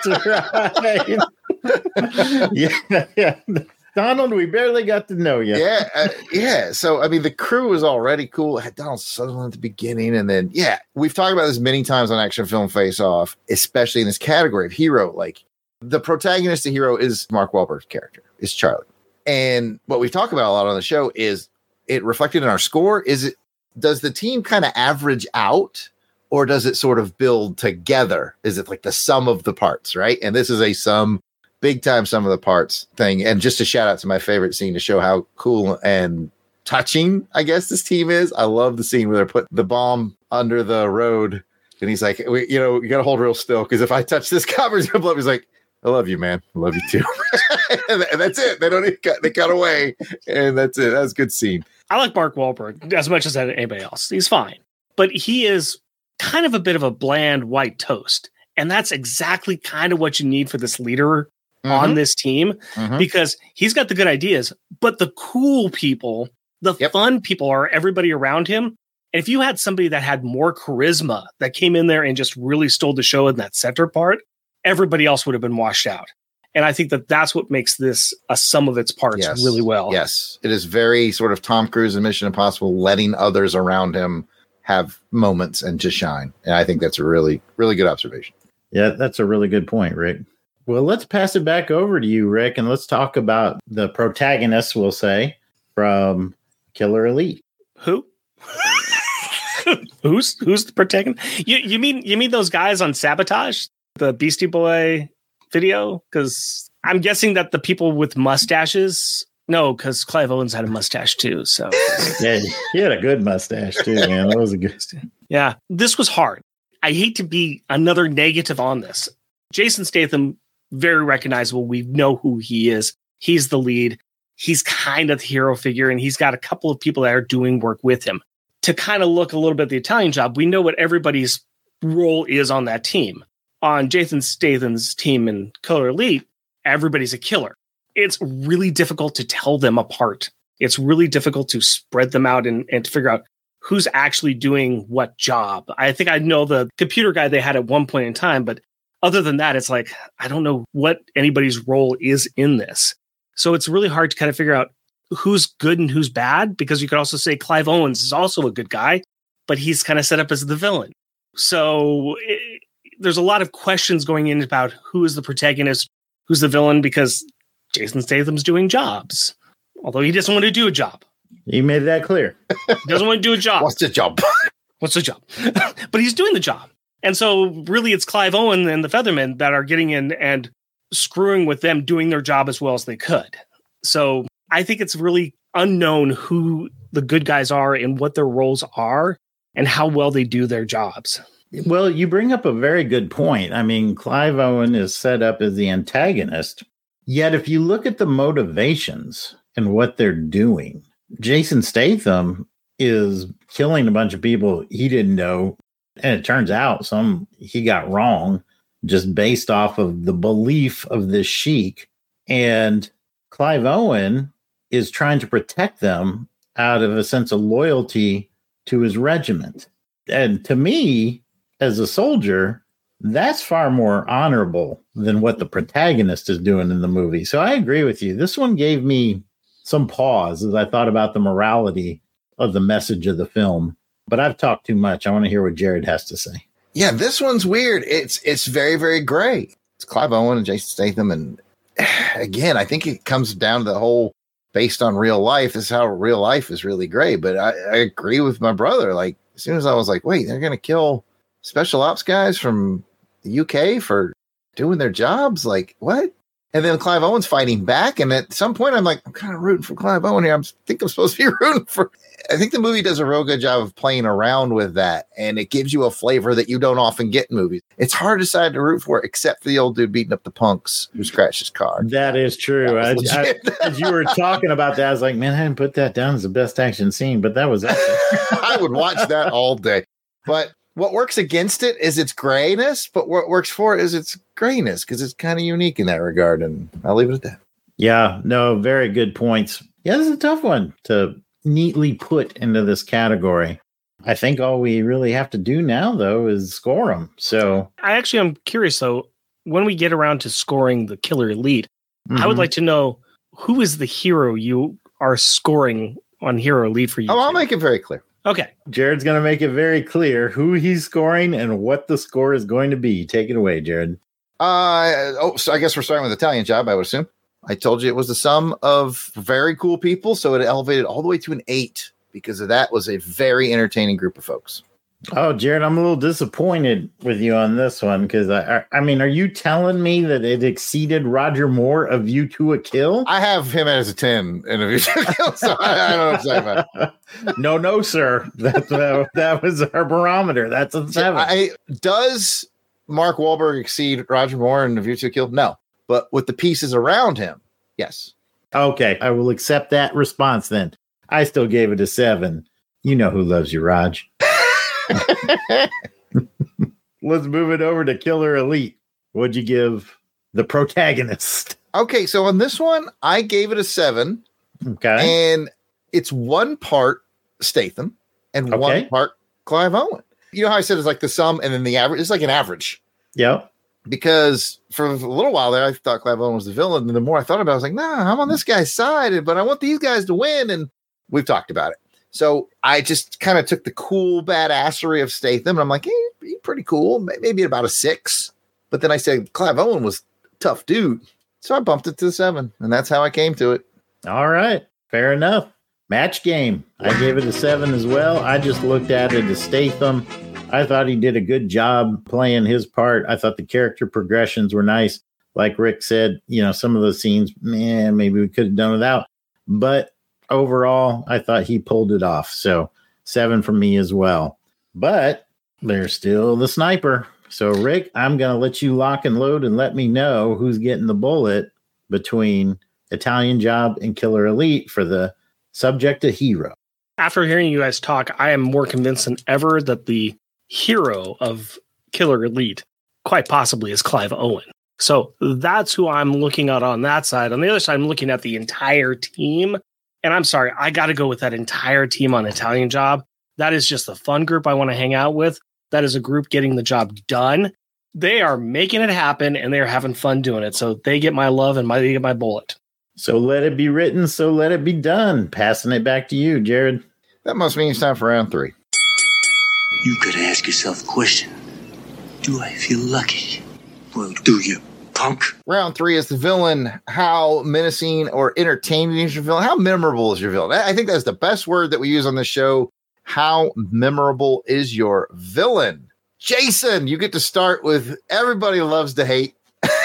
now. That's right. yeah, yeah. Donald, we barely got to know you. Yeah, uh, yeah. So, I mean, the crew was already cool. It had Donald Sutherland at the beginning. And then, yeah, we've talked about this many times on Action Film Face Off, especially in this category of hero. Like, the protagonist, the hero, is Mark Wahlberg's character, is Charlie. And what we've talked about a lot on the show is it reflected in our score. Is it, does the team kind of average out, or does it sort of build together? Is it like the sum of the parts, right? And this is a sum, big time sum of the parts thing. And just a shout out to my favorite scene to show how cool and touching, I guess, this team is. I love the scene where they're putting the bomb under the road. And he's like, we, you know, you got to hold real still, because if I touch this copper, it's going to blow up. He's like, I love you, man. I love you too. and that's it. They don't even cut, they cut away. And that's it. That's a good scene. I like Mark Wahlberg as much as anybody else. He's fine. But he is kind of a bit of a bland white toast. And that's exactly kind of what you need for this leader mm-hmm. on this team, mm-hmm. because he's got the good ideas, but the cool people, the yep. fun people are everybody around him. And if you had somebody that had more charisma that came in there and just really stole the show in that center part, everybody else would have been washed out. And I think that that's what makes this a sum of its parts yes. really well. Yes. It is very sort of Tom Cruise in Mission Impossible, letting others around him have moments and to shine. And I think that's a really, really good observation. Yeah, that's a really good point, Rick. Well, let's pass it back over to you, Rick, and let's talk about the protagonist, we'll say, from Killer Elite. Who? who's who's the protagonist? You you mean you mean those guys on Sabotage, the Beastie Boy video? Because I'm guessing that the people with mustaches. No, because Clive Owens had a mustache too. So yeah, he had a good mustache too, man. That was a good. Yeah, this was hard. I hate to be another negative on this. Jason Statham, very recognizable. We know who he is. He's the lead. He's kind of the hero figure, and he's got a couple of people that are doing work with him. To kind of look a little bit at the Italian Job, we know what everybody's role is on that team. On Jason Statham's team in Killer Elite, everybody's a killer. It's really difficult to tell them apart. It's really difficult to spread them out and, and to figure out who's actually doing what job. I think I know the computer guy they had at one point in time, but other than that, it's like, I don't know what anybody's role is in this. So it's really hard to kind of figure out who's good and who's bad, because you could also say Clive Owens is also a good guy, but he's kind of set up as the villain. So it, there's a lot of questions going in about who is the protagonist, who's the villain, because Jason Statham's doing jobs, although he doesn't want to do a job. He made that clear. He doesn't want to do a job. What's the job? What's the job? But he's doing the job. And so really it's Clive Owen and the Feathermen that are getting in and screwing with them doing their job as well as they could. So I think it's really unknown who the good guys are and what their roles are and how well they do their jobs. Well, you bring up a very good point. I mean, Clive Owen is set up as the antagonist. Yet if you look at the motivations and what they're doing. Jason Statham is killing a bunch of people he didn't know. And it turns out some he got wrong just based off of the belief of this sheik. And Clive Owen is trying to protect them out of a sense of loyalty to his regiment. And to me, as a soldier, that's far more honorable than what the protagonist is doing in the movie. So I agree with you. This one gave me some pause as I thought about the morality of the message of the film. But I've talked too much. I want to hear what Jared has to say. Yeah, this one's weird. It's it's very, very gray. It's Clive Owen and Jason Statham. And again, I think it comes down to the whole based on real life. This is how real life is really gray. But I, I agree with my brother. Like, as soon as I was like, wait, they're going to kill special ops guys from the U K for doing their jobs? Like, what? And then Clive Owen's fighting back. And at some point, I'm like, I'm kind of rooting for Clive Owen here. I think I'm supposed to be rooting for. I think the movie does a real good job of playing around with that. And it gives you a flavor that you don't often get in movies. It's hard to decide to root for, except for the old dude beting up the punks who scratched his car. That is true. That I, I, as you were talking about that, I was like, man, I didn't put that down as the best action scene. But that was I would watch that all day. But what works against it is its grayness, but what works for it is its grayness because it's kind of unique in that regard. And I'll leave it at that. Yeah, no, very good points. Yeah, this is a tough one to neatly put into this category. I think all we really have to do now, though, is score them. So I actually am curious, though, when we get around to scoring the Killer Elite, mm-hmm. I would like to know who is the hero you are scoring on Hero Elite for you. Oh, I'll make it very clear. Okay. Jared's going to make it very clear who he's scoring and what the score is going to be. Take it away, Jared. Uh, oh, so I guess we're starting with Italian Job, I would assume. I told you it was the sum of very cool people, so it elevated all the way to an eight because of that was a very entertaining group of folks. Oh, Jared, I'm a little disappointed with you on this one because I, I, I mean, are you telling me that it exceeded Roger Moore of View to a Kill? I have him as a ten in a View to a Kill, so I, I don't know what I'm saying about. No, no, sir. That, that, that was our barometer. That's a seven. I, does Mark Wahlberg exceed Roger Moore in A View to a Kill? No. But with the pieces around him, yes. Okay, I will accept that response then. I still gave it a seven. You know who loves you, Raj. Let's move it over to Killer Elite. What'd you give the protagonist? Okay, so on this one, I gave it a seven. Okay. And it's one part Statham and okay. one part Clive Owen. You know how I said it's like the sum and then the average? It's like an average. Yep. Because for a little while there, I thought Clive Owen was the villain. And the more I thought about it, I was like, nah, I'm on this guy's side, but I want these guys to win. And we've talked about it. So I just kind of took the cool badassery of Statham. And I'm like, hey, he's pretty cool. Maybe about a six. But then I said Clive Owen was a tough dude. So I bumped it to the seven. And that's how I came to it. All right. Fair enough. Match game. I gave it a seven as well. I just looked at it as Statham. I thought he did a good job playing his part. I thought the character progressions were nice. Like Rick said, you know, some of those scenes, man, maybe we could have done without. But overall, I thought he pulled it off. So seven from me as well. But there's still the sniper. So, Rick, I'm going to let you lock and load and let me know who's getting the bullet between Italian Job and Killer Elite for the subject of hero. After hearing you guys talk, I am more convinced than ever that the hero of Killer Elite quite possibly is Clive Owen. So that's who I'm looking at on that side. On the other side, I'm looking at the entire team. And I'm sorry, I got to go with that entire team on Italian Job. That is just the fun group I want to hang out with. That is a group getting the job done. They are making it happen and they're having fun doing it. So they get my love and my, they get my bullet. So let it be written. So let it be done. Passing it back to you, Jared. That must mean it's time for round three. You could ask yourself the question, do I feel lucky? Well, do you, punk? Round three is the villain. How menacing or entertaining is your villain? How memorable is your villain? I think that's the best word that we use on this show. How memorable is your villain? Jason, you get to start with everybody loves to hate.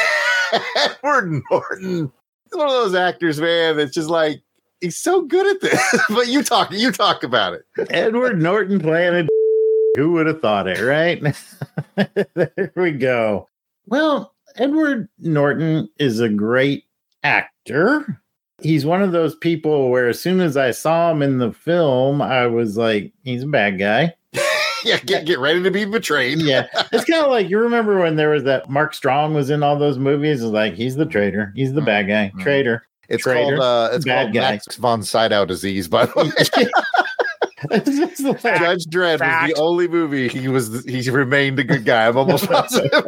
Edward Norton. He's one of those actors, man, that's just like, he's so good at this. But you talk, you talk about it. Edward Norton playing a who would have thought it, right? There we go. Well, Edward Norton is a great actor. He's one of those people where as soon as I saw him in the film, I was like, he's a bad guy. yeah, get get ready to be betrayed. yeah. It's kind of like, you remember when there was that Mark Strong was in all those movies? It's like, he's the traitor. He's the bad guy. Mm-hmm. Traitor. It's traitor, called uh, it's called guy. Max von Sydow disease, by the way. Fact, Judge Dredd fact. was the only movie he was he remained a good guy. I'm almost positive.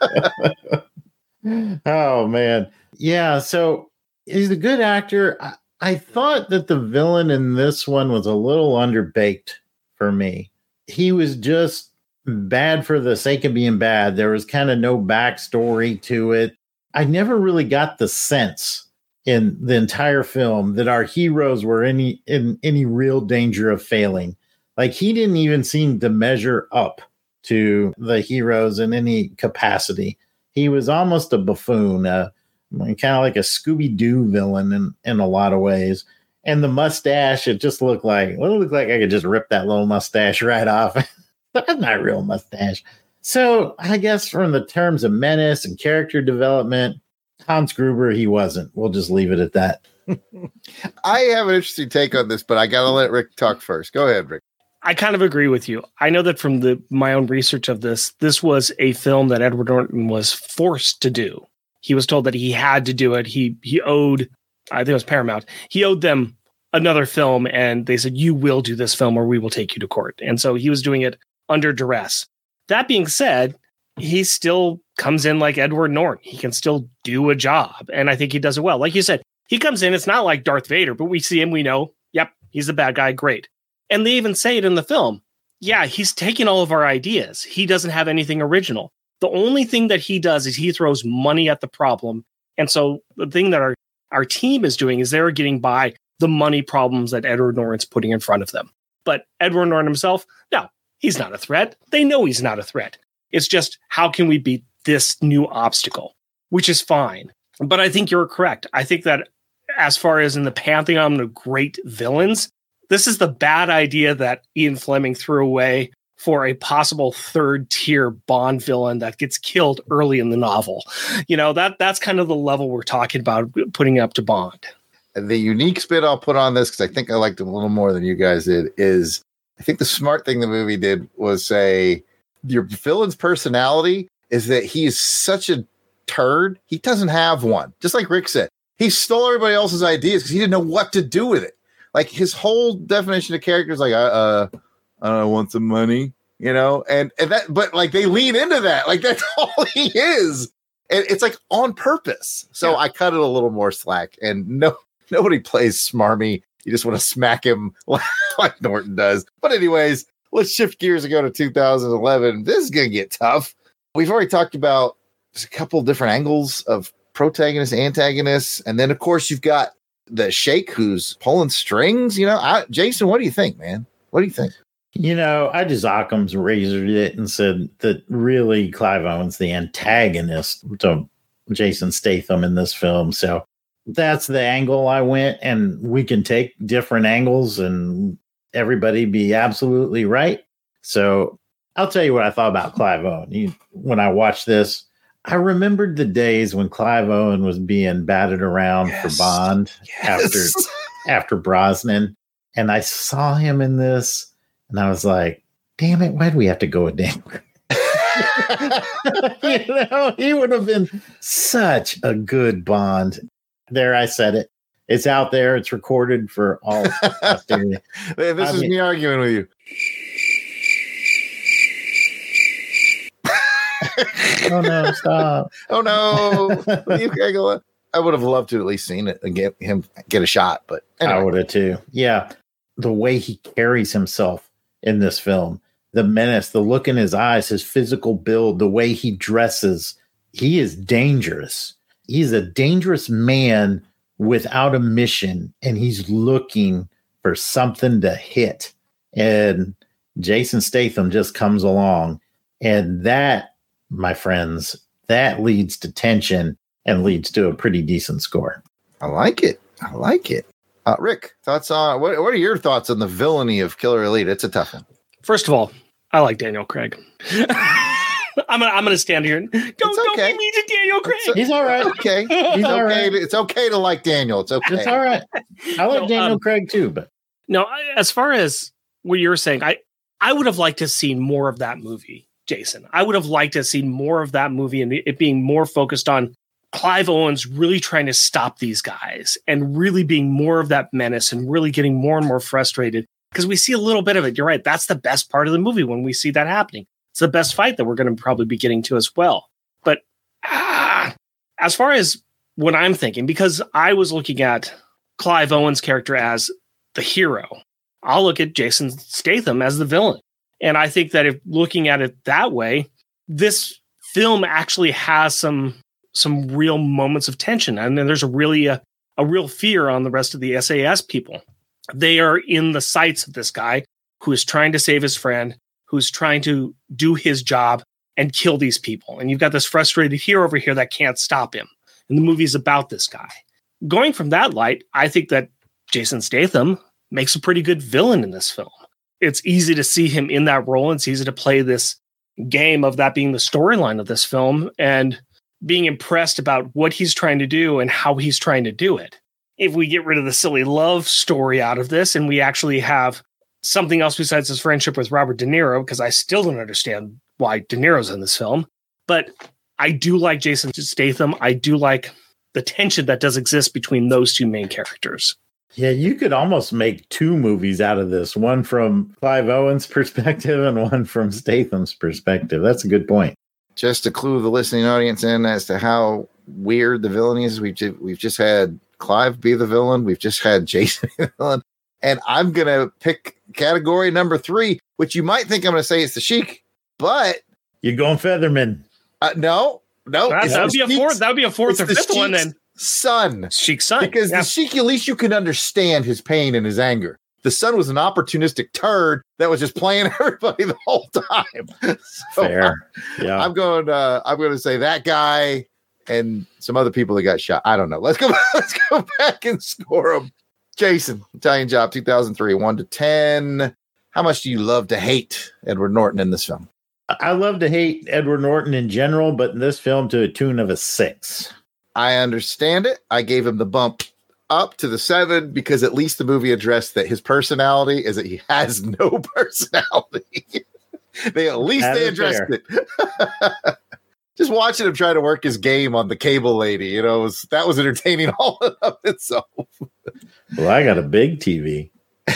Oh man. Yeah, so he's a good actor. I, I thought that the villain in this one was a little underbaked for me. He was just bad for the sake of being bad. There was kind of no backstory to it. I never really got the sense in the entire film that our heroes were any in any real danger of failing. Like, he didn't even seem to measure up to the heroes in any capacity. He was almost a buffoon, uh, kind of like a Scooby-Doo villain in, in a lot of ways. And the mustache, it just looked like, well, it looked like I could just rip that little mustache right off. That's not a real mustache. So I guess from the terms of menace and character development, Hans Gruber, he wasn't. We'll just leave it at that. I have an interesting take on this, but I got to let Rick talk first. Go ahead, Rick. I kind of agree with you. I know that from the my own research of this, this was a film that Edward Norton was forced to do. He was told that he had to do it. He he owed, I think it was Paramount, he owed them another film, and they said, you will do this film or we will take you to court. And so he was doing it under duress. That being said, he still comes in like Edward Norton. He can still do a job, and I think he does it well. Like you said, he comes in, it's not like Darth Vader, but we see him, we know, yep, he's a bad guy, great. And they even say it in the film. Yeah, he's taking all of our ideas. He doesn't have anything original. The only thing that he does is he throws money at the problem. And so the thing that our, our team is doing is they're getting by the money problems that Edward Norton's putting in front of them. But Edward Norton himself, no, he's not a threat. They know he's not a threat. It's just, how can we beat this new obstacle? Which is fine. But I think you're correct. I think that as far as in the pantheon of great villains, this is the bad idea that Ian Fleming threw away for a possible third tier Bond villain that gets killed early in the novel. You know, that that's kind of the level we're talking about putting up to Bond. The unique spin I'll put on this, because I think I liked it a little more than you guys did, is I think the smart thing the movie did was say your villain's personality is that he's such a turd. He doesn't have one. Just like Rick said, he stole everybody else's ideas because he didn't know what to do with it. Like, his whole definition of character is like, uh, uh, I want some money, you know, and, and that, but like, they lean into that. Like, that's all he is. And it's like on purpose. So yeah. I cut it a little more slack, and no, nobody plays smarmy. You just want to smack him like, like Norton does. But anyways, let's shift gears and go to two thousand eleven. This is going to get tough. We've already talked about there's a couple different angles of protagonists, antagonists. And then of course you've got the Sheikh who's pulling strings, you know. I, Jason, what do you think, man? What do you think? You know, I just Occam's razored it and said that really Clive Owen's the antagonist to Jason Statham in this film. So that's the angle I went, and we can take different angles and everybody be absolutely right. So I'll tell you what I thought about Clive Owen. He, when I watched this, I remembered the days when Clive Owen was being batted around yes. for Bond yes. after after Brosnan. And I saw him in this, and I was like, damn it, why do we have to go with Dan? You know, he would have been such a good Bond. There, I said it. It's out there. It's recorded for all posterity. This I is mean, me arguing with you. Oh no! Stop! Oh no! I would have loved to at least seen it and get him get a shot, but anyway. I would have too. Yeah, the way he carries himself in this film, the menace, the look in his eyes, his physical build, the way he dresses, he is dangerous. He's a dangerous man without a mission, and he's looking for something to hit. And Jason Statham just comes along, and that, my friends, that leads to tension and leads to a pretty decent score. I like it. I like it. Uh, Rick, thoughts on what? What are your thoughts on the villainy of Killer Elite? It's a tough one. First of all, I like Daniel Craig. I'm gonna, I'm gonna stand here. And, don't don't okay. be mean to Daniel Craig. It's, He's all right. Okay. He's all okay. right. To, it's okay to like Daniel. It's okay. It's all right. I like No, Daniel um, Craig too, but No, I- as far as what you're saying, I I would have liked to see more of that movie, Jason. I would have liked to see more of that movie and it being more focused on Clive Owens really trying to stop these guys and really being more of that menace and really getting more and more frustrated because we see a little bit of it. You're right. That's the best part of the movie when we see that happening. It's the best fight that we're going to probably be getting to as well. But ah, as far as what I'm thinking, because I was looking at Clive Owens' character as the hero, I'll look at Jason Statham as the villain. And I think that if looking at it that way, this film actually has some some real moments of tension. And then there's a really a, a real fear on the rest of the S A S people. They are in the sights of this guy who is trying to save his friend, who's trying to do his job and kill these people. And you've got this frustrated hero over here that can't stop him. And the movie's about this guy. Going from that light, I think that Jason Statham makes a pretty good villain in this film. It's easy to see him in that role. It's easy to play this game of that being the storyline of this film and being impressed about what he's trying to do and how he's trying to do it. If we get rid of the silly love story out of this and we actually have something else besides his friendship with Robert De Niro, because I still don't understand why De Niro's in this film, but I do like Jason Statham. I do like the tension that does exist between those two main characters. yeah, you could almost make two movies out of this, one from Clive Owen's perspective and one from Statham's perspective. That's a good point. Just to clue the listening audience in as to how weird the villain is, we've ju- we've just had Clive be the villain. We've just had Jason be the villain. And I'm going to pick category number three, which you might think I'm going to say it's the Sheik, but... You're going Featherman. Uh, no, no. That, it's that would the be a Sheik's- fourth. That would be a fourth it's or the fifth one Sheik's then. Son. Sheik's son. Because yeah. the Sheik, at least you can understand his pain and his anger. The son was an opportunistic turd that was just playing everybody the whole time. So Fair. Yeah. I'm going. Uh, I'm going to say that guy and some other people that got shot. I don't know. Let's go. Let's go back and score them. Jason, Italian Job, two thousand three, one to ten. How much do you love to hate Edward Norton in this film? I love to hate Edward Norton in general, but in this film to a tune of a six. I understand it. I gave him the bump up to the seven because at least the movie addressed that his personality is that he has no personality. they at least That they is addressed fair. it. Just watching him try to work his game on the cable lady, you know, was, that was entertaining all of itself. Well, I got a big T V.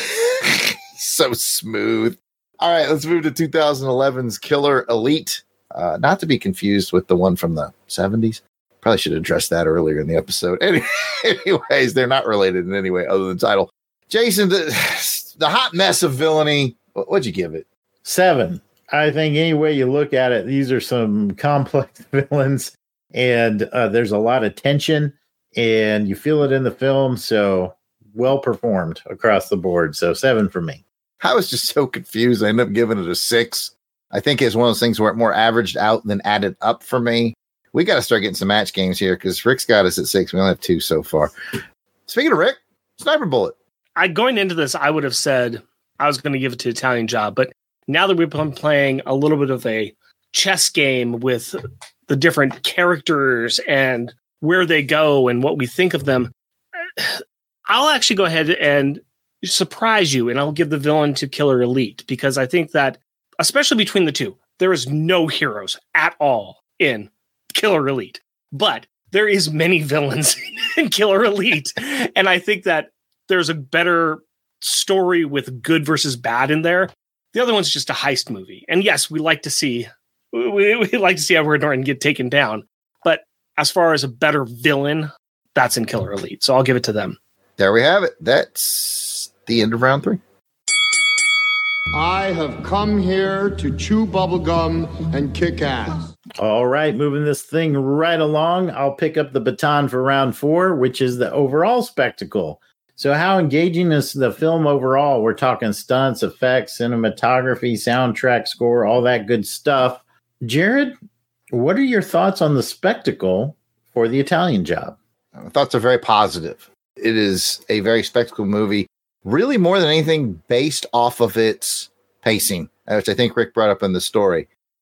So smooth. All right, let's move to twenty eleven's Killer Elite. Uh, not to be confused with the one from the seventies. Probably should address that earlier in the episode. Any, anyways, they're not related in any way other than title. Jason, the, the hot mess of villainy. What, what'd you give it? Seven. I think any way you look at it, these are some complex villains, and uh, there's a lot of tension, and you feel it in the film. So well performed across the board. So seven for me. I was just so confused. I ended up giving it a six. I think it's one of those things where it more averaged out than added up for me. We got to start getting some match games here because Rick's got us at six. We only have two so far. Speaking of Rick, Sniper Bullet. I going into this, I would have said I was going to give it to Italian Job, but now that we've been playing a little bit of a chess game with the different characters and where they go and what we think of them, I'll actually go ahead and surprise you, and I'll give the villain to Killer Elite because I think that, especially between the two, there is no heroes at all in Killer Elite, but there is many villains in Killer Elite, and I think that there's a better story with good versus bad in there. The other one's just a heist movie, and yes, we like to see we, we like to see Edward Norton get taken down, but as far as a better villain, that's in Killer Elite, so I'll give it to them. There we have it. That's the end of round three. I have come here to chew bubblegum and kick ass. All right, moving this thing right along. I'll pick up the baton for round four, which is the overall spectacle. So how engaging is the film overall? We're talking stunts, effects, cinematography, soundtrack, score, all that good stuff. Jared, what are your thoughts on the spectacle for The Italian Job? My thoughts are very positive. It is a very spectacle movie, really more than anything based off of its pacing, which I think Rick brought up in the story.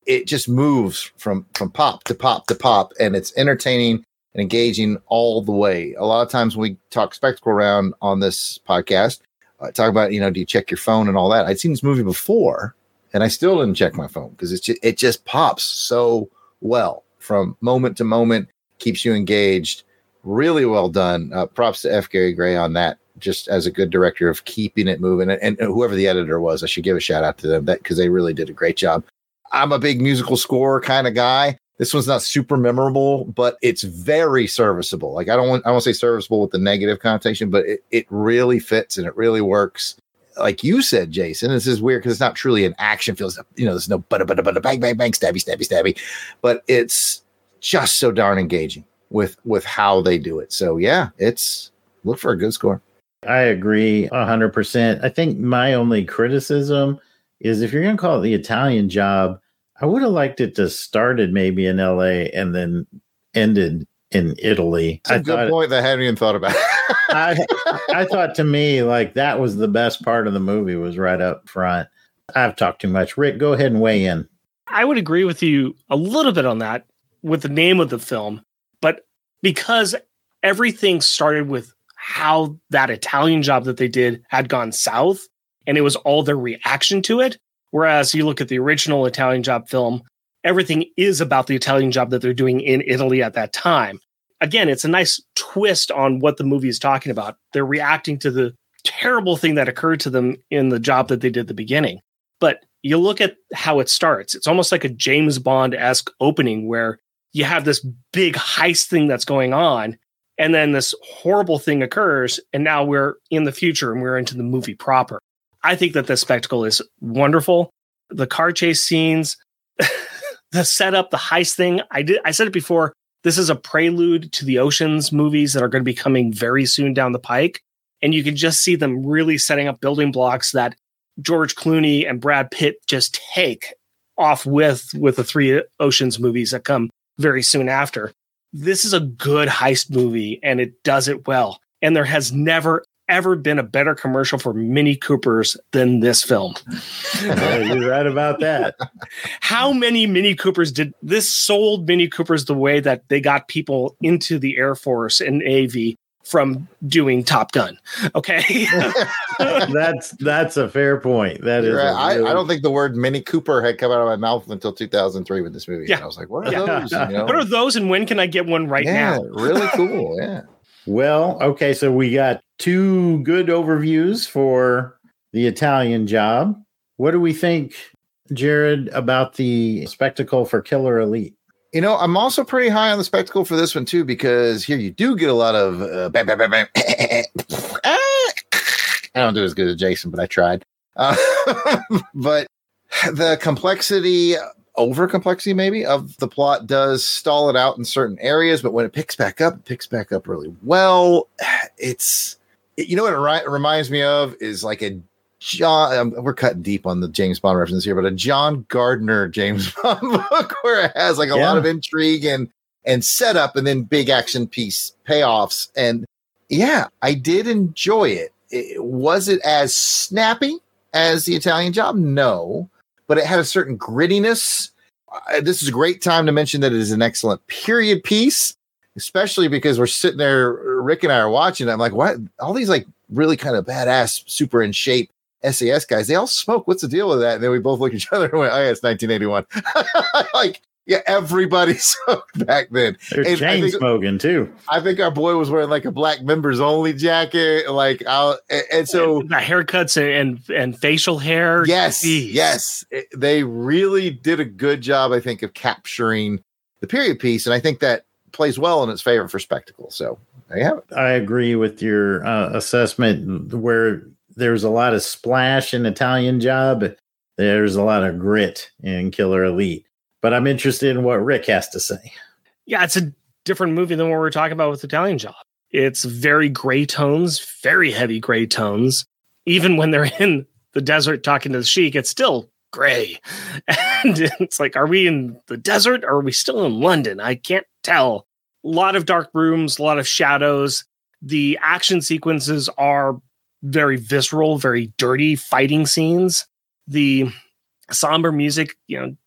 it just moves from from pop to pop to pop, and it's entertaining and engaging all the way. A lot of times when we talk spectacle round on this podcast, uh, talk about, you know, do you check your phone and all that? I'd seen this movie before, and I still didn't check my phone because it's just, it just pops so well from moment to moment, keeps you engaged. Really well done. Uh, props to F. Gary Gray on that, just as a good director of keeping it moving. And, and whoever the editor was, I should give a shout out to them that because they really did a great job. I'm a big musical score kind of guy. This one's not super memorable, but it's very serviceable. Like I don't want I don't want to say serviceable with the negative connotation, but it, it really fits and it really works. Like you said, Jason, this is weird because it's not truly an action film. You know, there's no bada bada bada bang bang bang stabby stabby stabby, but it's just so darn engaging with with how they do it. So yeah, it's look for a good score. I agree one hundred percent. I think my only criticism is if you're going to call it The Italian Job, I would have liked it to started maybe in L A and then ended in Italy. That's a I good thought, point that I hadn't even thought about. I, I thought to me, like that was the best part of the movie was right up front. I've talked too much. Rick, go ahead and weigh in. I would agree with you a little bit on that with the name of the film, but because everything started with how that Italian Job that they did had gone south, and it was all their reaction to it. Whereas you look at the original Italian Job film, everything is about the Italian Job that they're doing in Italy at that time. Again, it's a nice twist on what the movie is talking about. They're reacting to the terrible thing that occurred to them in the job that they did at the beginning. But you look at how it starts. It's almost like a James Bond-esque opening where you have this big heist thing that's going on, and then this horrible thing occurs, and now we're in the future and we're into the movie proper. I think that the spectacle is wonderful. The car chase scenes, the setup, the heist thing. I did. I said it before. This is a prelude to the Ocean's movies that are going to be coming very soon down the pike. And you can just see them really setting up building blocks that George Clooney and Brad Pitt just take off with, with the three Ocean's movies that come very soon after. This is a good heist movie and it does it well. And there has never, ever been a better commercial for Mini Coopers than this film. Yeah, you're right about that. How many Mini Coopers did this sold Mini Coopers the way that they got people into the Air Force and Navy from doing Top Gun? Okay. that's that's a fair point. That is right. really... I, I don't think the word Mini Cooper had come out of my mouth until two thousand three with this movie. Yeah. And I was like, what are yeah. those? You know? What are those and when can I get one right yeah, now? Really cool. Yeah. Well, okay, so we got two good overviews for The Italian Job. What do we think, Jared, about the spectacle for Killer Elite? You know, I'm also pretty high on the spectacle for this one, too, because here you do get a lot of uh, bam, bam, bam, bam. I don't do as good as Jason, but I tried. Uh, but the complexity... over complexity maybe of the plot does stall it out in certain areas, but when it picks back up, it picks back up really well. It's, it, you know what it ri- reminds me of is like a John, um, we're cutting deep on the James Bond reference here, but a John Gardner James Bond book where it has like a yeah. lot of intrigue and, and setup and then big action piece payoffs. And yeah, I did enjoy it. it. Was it as snappy as The Italian Job? No. But it had a certain grittiness. Uh, this is a great time to mention that it is an excellent period piece, especially because we're sitting there, Rick and I are watching. I'm like, what? All these like really kind of badass, super in shape S A S guys, they all smoke. What's the deal with that? And then we both look at each other and went, oh, yeah, it's nineteen eighty-one. Like, yeah, everybody smoked back then. They're and chain think, smoking too. I think our boy was wearing like a black members only jacket. Like, I'll, and, and so and the haircuts and, and and facial hair. Yes, Jeez. yes, it, they really did a good job, I think, of capturing the period piece, and I think that plays well in its favor for spectacle. So there you have it. I agree with your uh, assessment. Where there's a lot of splash in Italian Job, there's a lot of grit in Killer Elite. But I'm interested in what Rick has to say. Yeah, it's a different movie than what we're talking about with Italian Job. It's very gray tones, very heavy gray tones. Even when they're in the desert talking to the Sheik, it's still gray. And it's like, are we in the desert or are we still in London? I can't tell. A lot of dark rooms, a lot of shadows. The action sequences are very visceral, very dirty fighting scenes. The somber music, you know,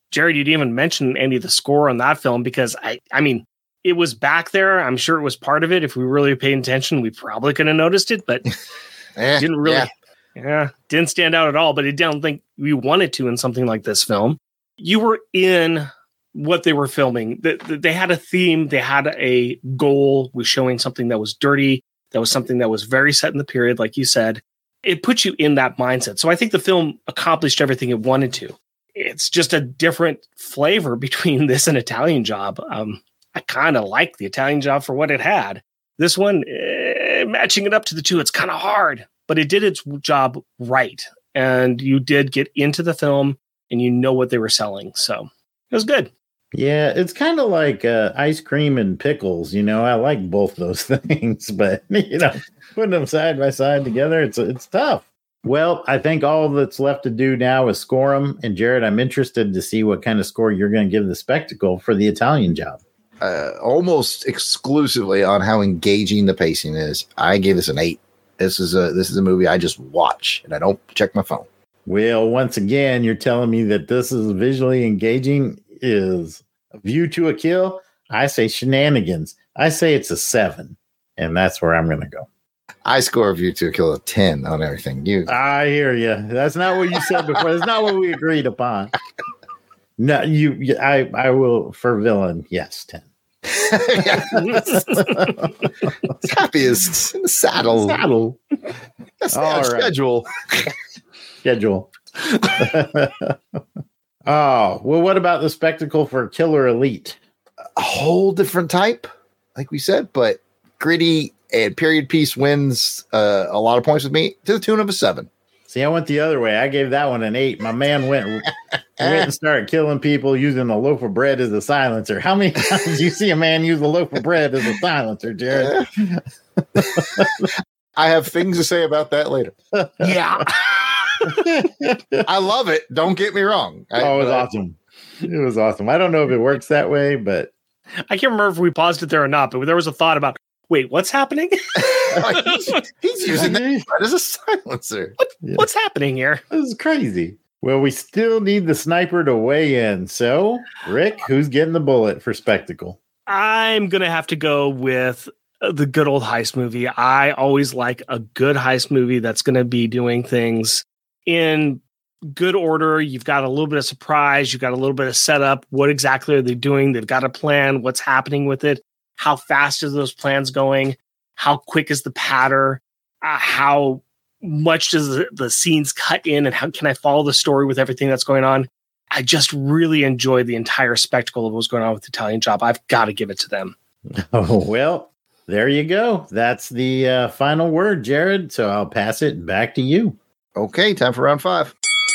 Jared, you didn't even mention any of the score on that film because I, I mean, it was back there. I'm sure it was part of it. If we really paid attention, we probably could have noticed it, but eh, didn't really, yeah. yeah, didn't stand out at all. But I don't think we wanted to in something like this film. You were in what they were filming. They, they had a theme. They had a goal with showing something that was dirty. That was something that was very set in the period, like you said. It puts you in that mindset. So I think the film accomplished everything it wanted to. It's just a different flavor between this and Italian Job. Um, I kind of like the Italian Job for what it had. This one, eh, matching it up to the two, it's kind of hard, but it did its job right. And you did get into the film and you know what they were selling. So it was good. Yeah, it's kind of like uh, ice cream and pickles. You know, I like both those things, but, you know, putting them side by side together, it's it's tough. Well, I think all that's left to do now is score them. And Jared, I'm interested to see what kind of score you're going to give the spectacle for the Italian Job. Uh, almost exclusively on how engaging the pacing is. I gave this an eight. This is a this is a movie I just watch and I don't check my phone. Well, once again, you're telling me that this is visually engaging is A View to a Kill. I say shenanigans. I say it's a seven, and that's where I'm going to go. I score A View to a Kill a ten on everything. You, I hear you. That's not what you said before. That's not what we agreed upon. No, you. I. I will for villain. Yes, ten. Happiest in the saddle. Saddle. That's All the right. schedule. Schedule. Oh, well, what about the spectacle for Killer Elite? A whole different type, like we said, but gritty and period piece wins uh, a lot of points with me to the tune of a seven. See, I went the other way. I gave that one an eight. My man went, went and started killing people using a loaf of bread as a silencer. How many times do you see a man use a loaf of bread as a silencer, Jared? I have things to say about that later. Yeah. I love it. Don't get me wrong. I, oh, it was I, awesome. It was awesome. I don't know if it works that way, but I can't remember if we paused it there or not, but there was a thought about, wait, what's happening? like, he's, he's using that as a silencer. What, yeah. What's happening here? This is crazy. Well, we still need the sniper to weigh in. So, Rick, who's getting the bullet for spectacle? I'm going to have to go with the good old heist movie. I always like a good heist movie that's going to be doing things in good order. You've got a little bit of surprise. You've got a little bit of setup. What exactly are they doing? They've got a plan. What's happening with it? How fast are those plans going? How quick is the patter? Uh, how much does the, the scenes cut in? And how can I follow the story with everything that's going on? I just really enjoyed the entire spectacle of what's going on with the Italian Job. I've got to give it to them. Oh, well, there you go. That's the uh, final word, Jared. So I'll pass it back to you. Okay, time for round five.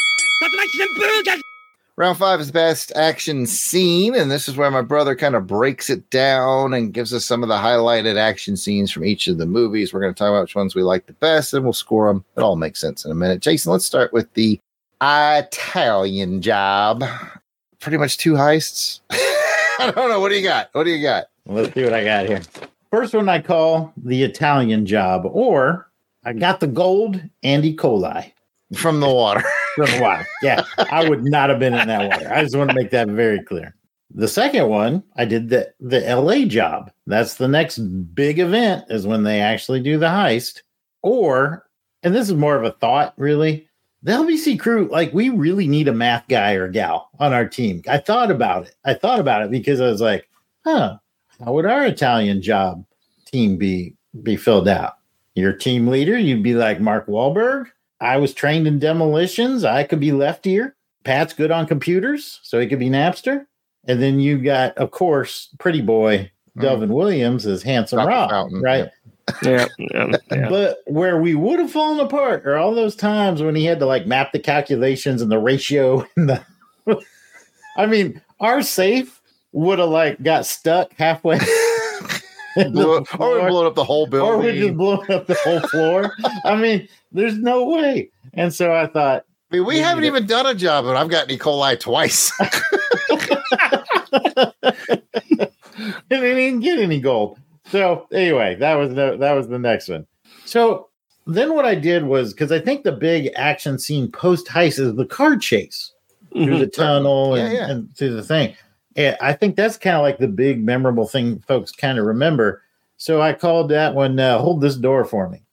Round five is the best action scene, and this is where my brother kind of breaks it down and gives us some of the highlighted action scenes from each of the movies. We're going to talk about which ones we like the best, and we'll score them. It all makes sense in a minute. Jason, let's start with the Italian Job. Pretty much two heists. I don't know. What do you got? What do you got? Let's see what I got here. First one I call the Italian Job, or I got the gold Andy Coli. From the water. From the water. Yeah, I would not have been in that water. I just want to make that very clear. The second one, I did the, the L A Job. That's the next big event is when they actually do the heist. Or, and this is more of a thought, really, the L B C crew, like, we really need a math guy or gal on our team. I thought about it. I thought about it because I was like, huh, how would our Italian Job team be, be filled out? Your team leader, you'd be like Mark Wahlberg. I was trained in demolitions. I could be left ear. Pat's good on computers, so he could be Napster. And then you got, of course, pretty boy Delvin mm. Williams as Handsome Rock Rob, Fountain. Right? Yeah. Yeah, yeah. But where we would have fallen apart are all those times when he had to like map the calculations and the ratio and the. I mean, our safe would have like got stuck halfway. Blew up, or we blown up the whole building. Or we just blown up the whole floor. I mean, there's no way. And so I thought. I mean, we haven't even done a job, and I've got E. coli twice. And they didn't get any gold. So anyway, that was the that was the next one. So then what I did was, because I think the big action scene post heist is the car chase. through the tunnel Yeah, and, yeah. and through the thing. And I think that's kind of like the big memorable thing folks kind of remember. So I called that one, uh, Hold This Door For Me.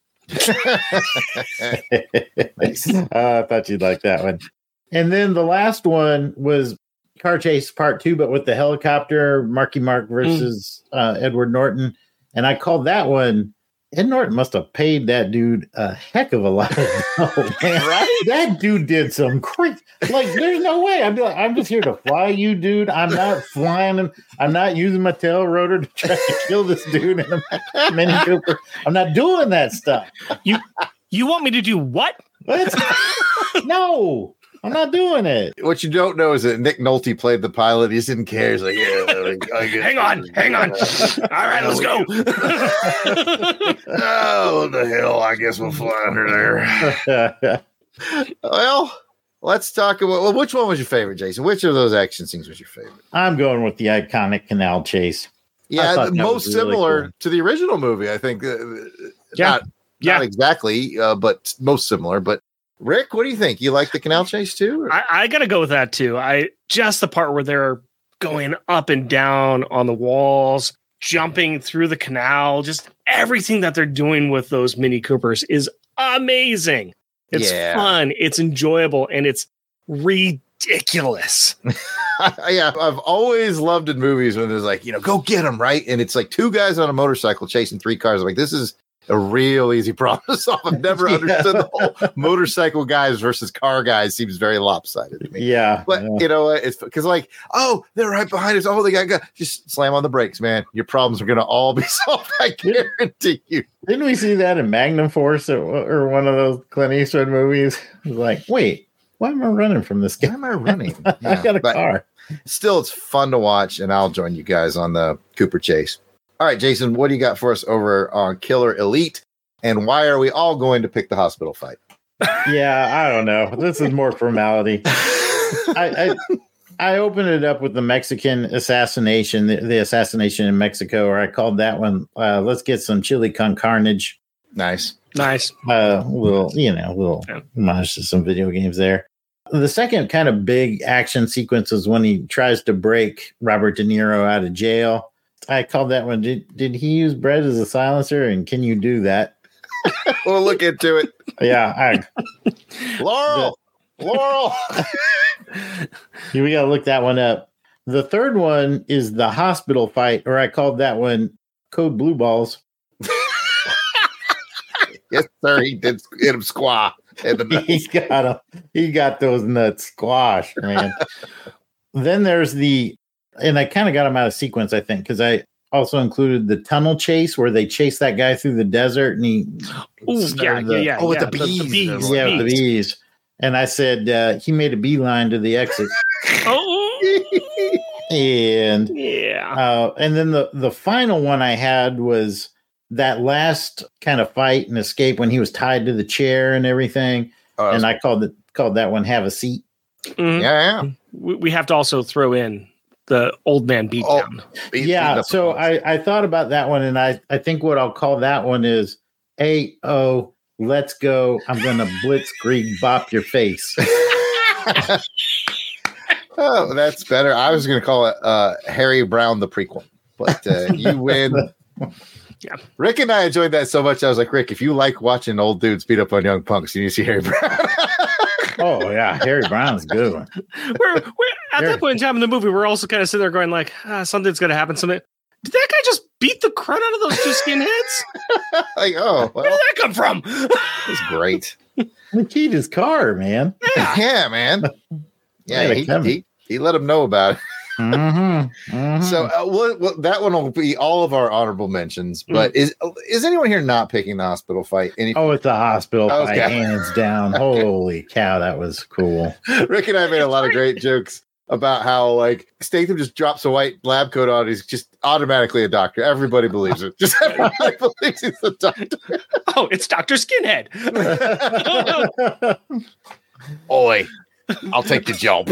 Nice. uh, I thought you'd like that one. And then the last one was Car Chase Part Two, but with the helicopter, Marky Mark versus mm. uh, Edward Norton. And I called that one, Ed Norton must have paid that dude a heck of a lot of dough, man. Right? That dude did some crazy. Like, there's no way. I'd be like, I'm just here to fly you, dude. I'm not flying him. I'm not using my tail rotor to try to kill this dude in a Mini Cooper. I'm not doing that stuff. You you want me to do what? What? No, I'm not doing it. What you don't know is that Nick Nolte played the pilot. He didn't care. He's like, yeah, I guess. hang on, hang on. All right, let's go. Oh, what the hell? I guess we'll fly under there. Well, let's talk about, well, which one was your favorite, Jason? Which of those action scenes was your favorite? I'm going with the iconic canal chase. Yeah, most really similar cool. to the original movie, I think. Uh, yeah. Not, yeah. not exactly, uh, but most similar. But Rick, what do you think? You like the canal chase too? Or? I, I got to go with that too. I just the part where they're going up and down on the walls, jumping through the canal, just everything that they're doing with those Mini Coopers is amazing. It's yeah. fun, it's enjoyable, and it's ridiculous. Yeah, I've always loved in movies when there's like, you know, go get them, right? And it's like two guys on a motorcycle chasing three cars. I'm like, this is a real easy problem to solve. I've never yeah. understood the whole motorcycle guys versus car guys seems very lopsided to me. Yeah. But yeah. you know, it's because like, oh, they're right behind us. Oh, they got, got just slam on the brakes, man. Your problems are going to all be solved. I guarantee you. Didn't we see that in Magnum Force or, or one of those Clint Eastwood movies? It was like, wait, why am I running from this guy? Why am I running? Yeah, I got a car. Still, it's fun to watch, and I'll join you guys on the Cooper chase. All right, Jason, what do you got for us over on Killer Elite? And why are we all going to pick the hospital fight? Yeah, I don't know. This is more formality. I, I I opened it up with the Mexican assassination, the, the assassination in Mexico, or I called that one, uh, let's get some chili con carnage. Nice. Nice. Uh, little, you know, little yeah. homage to some video games there. The second kind of big action sequence is when he tries to break Robert De Niro out of jail. I called that one, did, did he use bread as a silencer? And can you do that? We'll look into it. Yeah. I, Laurel. The, Laurel. We got to look that one up. The third one is the hospital fight, or I called that one Code Blue Balls. Yes, sir. He did hit him squaw. He got him. He got those nuts squashed, man. Then there's the, and I kind of got them out of sequence, I think, because I also included the tunnel chase where they chase that guy through the desert and he. Ooh, yeah, the, yeah, yeah. Oh, with yeah, the bees. The, the bees. Yeah, bees. with the bees. And I said uh, he made a beeline to the exit. Oh. And yeah. Uh, and then the, the final one I had was that last kind of fight and escape when he was tied to the chair and everything. Oh, and I called it called that one Have a Seat. Mm-hmm. Yeah, yeah. We, we have to also throw in the old man beatdown. Oh, beat, yeah. Beat so I, I thought about that one, and I, I think what I'll call that one is A O. Let's go. I'm going to blitzkrieg bop your face. Oh, that's better. I was going to call it uh, Harry Brown, the prequel, but uh, you win. Yeah. Rick and I enjoyed that so much. I was like, Rick, if you like watching old dudes beat up on young punks, you need to see Harry Brown. Oh, yeah. Harry Brown's a good one. We're, we're at Harry. that point in time in the movie, we're also kind of sitting there going like, ah, something's going to happen. Something. Did that guy just beat the crud out of those two skinheads? Like, oh, well, where did that come from? That's great. He keyed his car, man. Yeah, yeah man. Yeah, he, he, he let him know about it. Mm-hmm, mm-hmm. So uh, what, what, that one will be all of our honorable mentions. But mm. is is anyone here not picking the hospital fight? Any- oh, it's the hospital okay. fight, hands down. Okay. Holy cow, that was cool. Rick and I made a lot of great jokes about how like Statham just drops a white lab coat on. He's just automatically a doctor. Everybody believes it. Just everybody believes he's the doctor. Oh, it's Doctor Skinhead. Oi. I'll take the job.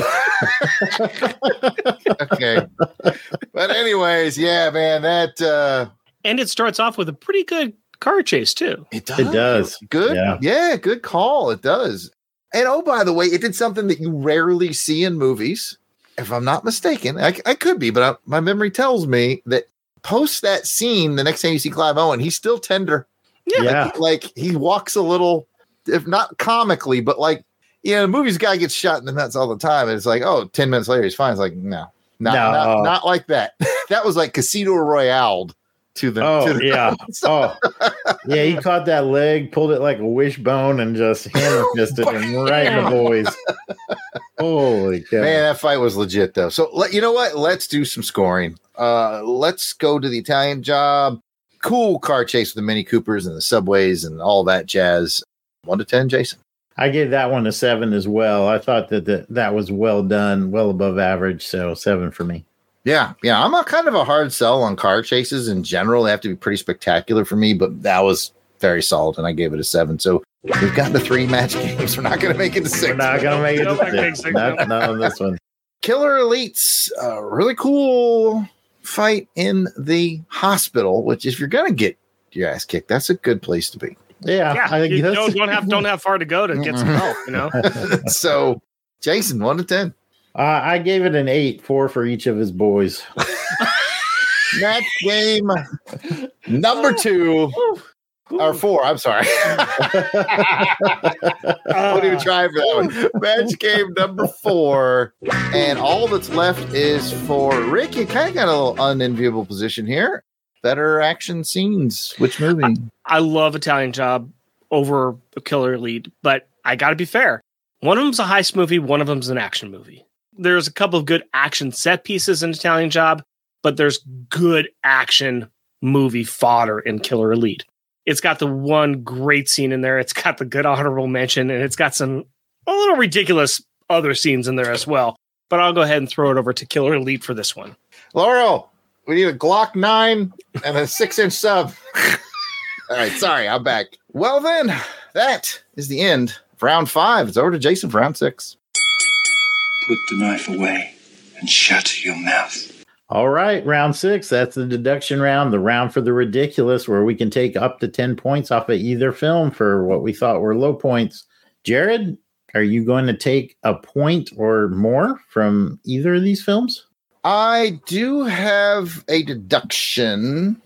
Okay. But anyways, yeah, man, that uh and it starts off with a pretty good car chase too. It does. It does. Good. Yeah, yeah good call. It does. And oh, by the way, it did something that you rarely see in movies. If I'm not mistaken, I, I could be, but I, my memory tells me that post that scene, the next time you see Clive Owen, he's still tender. Yeah. Yeah. Like, like he walks a little, if not comically, but like, you know, the movies guy gets shot in the nuts all the time. And it's like, oh, ten minutes later, he's fine. It's like, no, not, No. not, not like that. That was like Casino Royale to the, Oh, to the yeah. Oh, yeah. He caught that leg, pulled it like a wishbone, and just hammer fisted him right in the boys. Holy cow. Man, that fight was legit, though. So, let, you know what? Let's do some scoring. Uh, let's go to the Italian Job. Cool car chase with the Mini Coopers and the subways and all that jazz. One to ten, Jason. I gave that one a seven as well. I thought that the, that was well done, well above average. So seven for me. Yeah, yeah. I'm a kind of a hard sell on car chases in general. They have to be pretty spectacular for me, but that was very solid, and I gave it a seven. So we've gotten to three match games. We're not going to make it to six. We're not going to make it No, to I think six. six. Not, not on this one. Killer Elites, uh, really cool fight in the hospital, which if you're going to get your ass kicked, that's a good place to be. Yeah, Yeah, I think you that's, don't, don't have don't have far to go to get some help. You know, So, Jason, one to ten. Uh, I gave it an eight, four for each of his boys. Match game number two. Or four, I'm sorry. I won't even try for that one. Match game number four. And all that's left is for Rick. You kind of got a little unenviable position here. Better action scenes. Which movie? I love Italian Job over Killer Elite, but I got to be fair. One of them's a heist movie. One of them's an action movie. There's a couple of good action set pieces in Italian Job, but there's good action movie fodder in Killer Elite. It's got the one great scene in there. It's got the good honorable mention, and it's got some a little ridiculous other scenes in there as well. But I'll go ahead and throw it over to Killer Elite for this one. Laurel, we need a Glock nine and a six-inch sub. All right, sorry, I'm back. Well, then, that is the end of round five. It's over to Jason for round six. Put the knife away and shut your mouth. All right, round six. That's the deduction round, the round for the ridiculous, where we can take up to ten points off of either film for what we thought were low points. Jared, are you going to take a point or more from either of these films? I do have a deduction.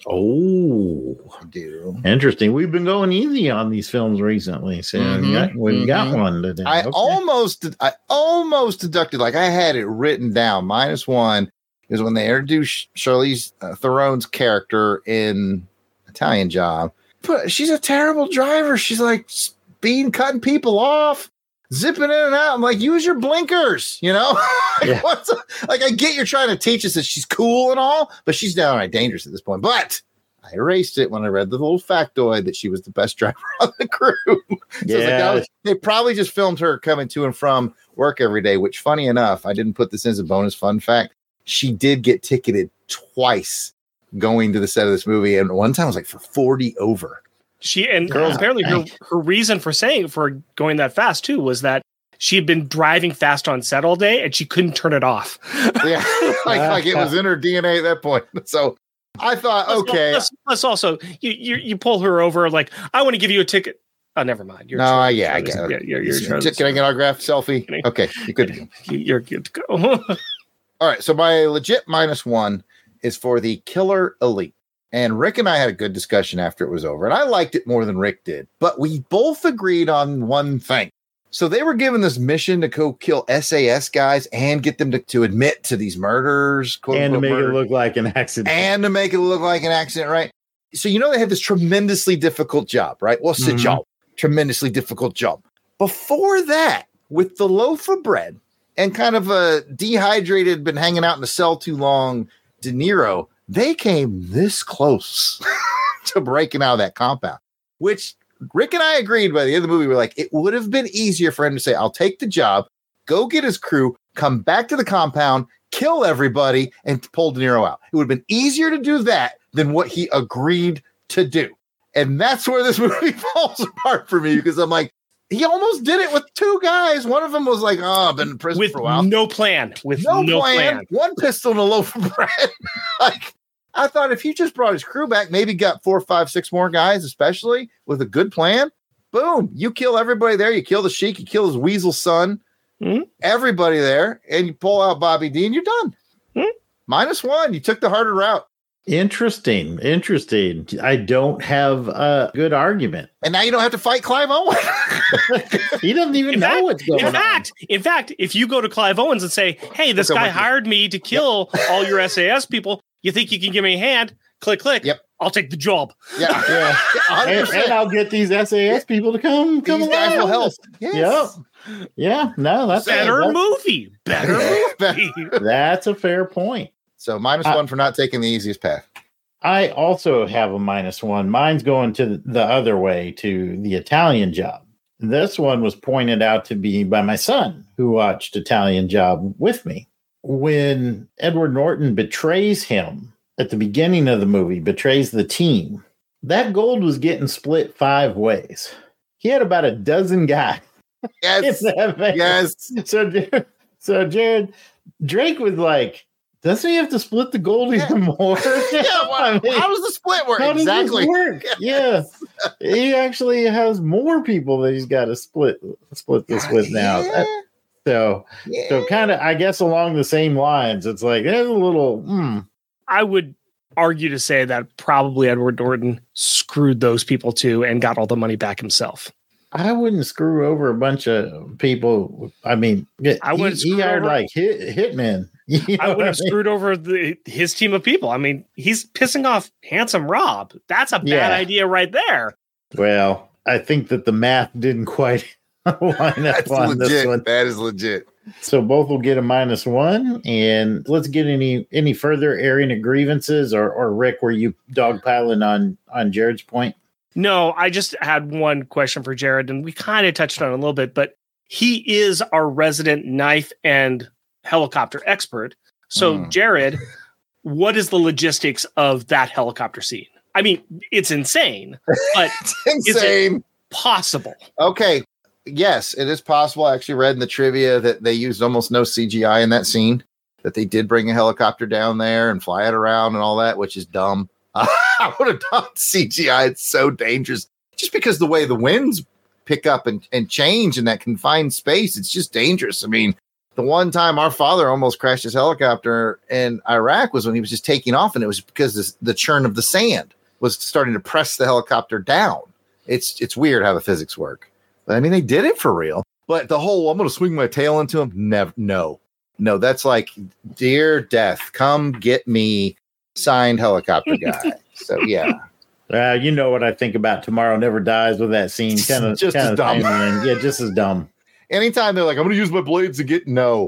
Oh, I do. Interesting. We've been going easy on these films recently, so Mhm, we got, we've got mhm. one today. I Okay. almost, I almost deducted, like I had it written down. Minus one is when they introduced Charlize uh, Theron's character in Italian Job. But she's a terrible driver. She's like speed cutting people off, zipping in and out. I'm like, use your blinkers, you know? like, Yeah. what's a- like, I get you're trying to teach us that she's cool and all, but she's downright dangerous at this point. But I erased it when I read the little factoid that she was the best driver on the crew. So it's like, Yeah. that was- they probably just filmed her coming to and from work every day, which, funny enough, I didn't put this in as a bonus fun fact. She did get ticketed twice going to the set of this movie, and one time was like for forty over. She and Girls- apparently her, her reason for saying for going that fast too was that she had been driving fast on set all day and she couldn't turn it off. Yeah, like, like it was in her D N A at that point. So I thought, Plus- okay, Plus, plus also, you, you you pull her over like, I want to give you a ticket. Oh, never mind. You're no, Charlie- yeah, I Charlie's- get it. Yeah, you're, you're Can Charlie's- I get an autograph selfie? Kidding. Okay, you good to go. You're good to go. All right, so my legit minus one is for the Killer Elite. And Rick and I had a good discussion after it was over, and I liked it more than Rick did. But we both agreed on one thing. So they were given this mission to go kill S A S guys and get them to, to admit to these murders, quote and to unquote make murders, it look like an accident. and to make it look like an accident, right? So you know they had this tremendously difficult job, right? What's the Mhm. job? Tremendously difficult job. Before that, with the loaf of bread and kind of a dehydrated, been hanging out in the cell too long, De Niro, they came this close to breaking out of that compound, which Rick and I agreed by the end of the movie. We're like, it would have been easier for him to say, I'll take the job, go get his crew, come back to the compound, kill everybody, and pull De Niro out. It would have been easier to do that than what he agreed to do. And that's where this movie falls apart for me, because I'm like, he almost did it with two guys. One of them was like, oh, I've been in prison With for a while. no plan. With No, no, plan, plan. one pistol and a loaf of bread. Like, I thought if he just brought his crew back, maybe got four, five, six more guys, especially with a good plan, Boom. You kill everybody there. You kill the Sheik. You kill his weasel son. Mm-hmm. Everybody there. And you pull out Bobby D and you're done. Mm-hmm. Minus one. You took the harder route. Interesting. Interesting. I don't have a good argument. And now you don't have to fight Clive Owen. He doesn't even in know fact, what's going in on. fact, in fact, if you go to Clive Owens and say, hey, this Look, guy I'm with you. hired me to kill all your S A S people, you think you can give me a hand? Click, click. Yep. I'll take the job. Yeah. Yeah. and, and I'll get these S A S people to come come These guys along will with help. us. Yes. Yep. Yeah. No, that's Better that's, movie. Better movie. that's a fair point. So minus Uh, one for not taking the easiest path. I also have a minus one. Mine's going to the other way, to the Italian Job. This one was pointed out to me by my son, who watched Italian Job with me. When Edward Norton betrays him at the beginning of the movie, betrays the team, that gold was getting split five ways. He had about a dozen guys. Yes. Yes. So, so Jared, Drake was like, doesn't he have to split the gold even more? Yeah, well, I mean, how does the split work? how does this Exactly. work? Yeah. He actually has more people that he's got to split split this with now. Yeah. That- so Yeah. so kind of, I guess, along the same lines, it's like there's a little hmm. I would argue to say that probably Edward Norton screwed those people too and got all the money back himself. I wouldn't screw over a bunch of people. I mean, I wouldn't he, he screw hired over- like hit, hitmen. You know I would what have mean? screwed over the, his team of people. I mean, he's pissing off Handsome Rob. That's a bad Yeah. idea right there. Well, I think that the math didn't quite line up That's on this legit. one. That is legit. So both will get a minus one. And let's get any any further airing of grievances, or or Rick, were you dogpiling on on Jared's point? No, I just had one question for Jared, and we kind of touched on it a little bit, but he is our resident knife and helicopter expert. So, Mm. Jared, what is the logistics of that helicopter scene? I mean, it's insane, but It's is it insane. possible? Okay. Yes, it is possible. I actually read in the trivia that they used almost no C G I in that scene, that they did bring a helicopter down there and fly it around and all that, which is dumb. I would have done C G I. It's so dangerous. Just because the way the winds pick up and, and change in that confined space, it's just dangerous. I mean, the one time our father almost crashed his helicopter in Iraq was when he was just taking off, and it was because this, the churn of the sand was starting to press the helicopter down. It's it's weird how the physics work. But I mean, they did it for real. But the whole, I'm going to swing my tail into him. Never, no, no, that's like, dear death, come get me, signed helicopter guy. So, yeah. Uh, you know what I think about Tomorrow Never Dies with that scene. Kind of Just kind as of dumb. Yeah, just as dumb. Anytime they're like, I'm going to use my blades to get, no,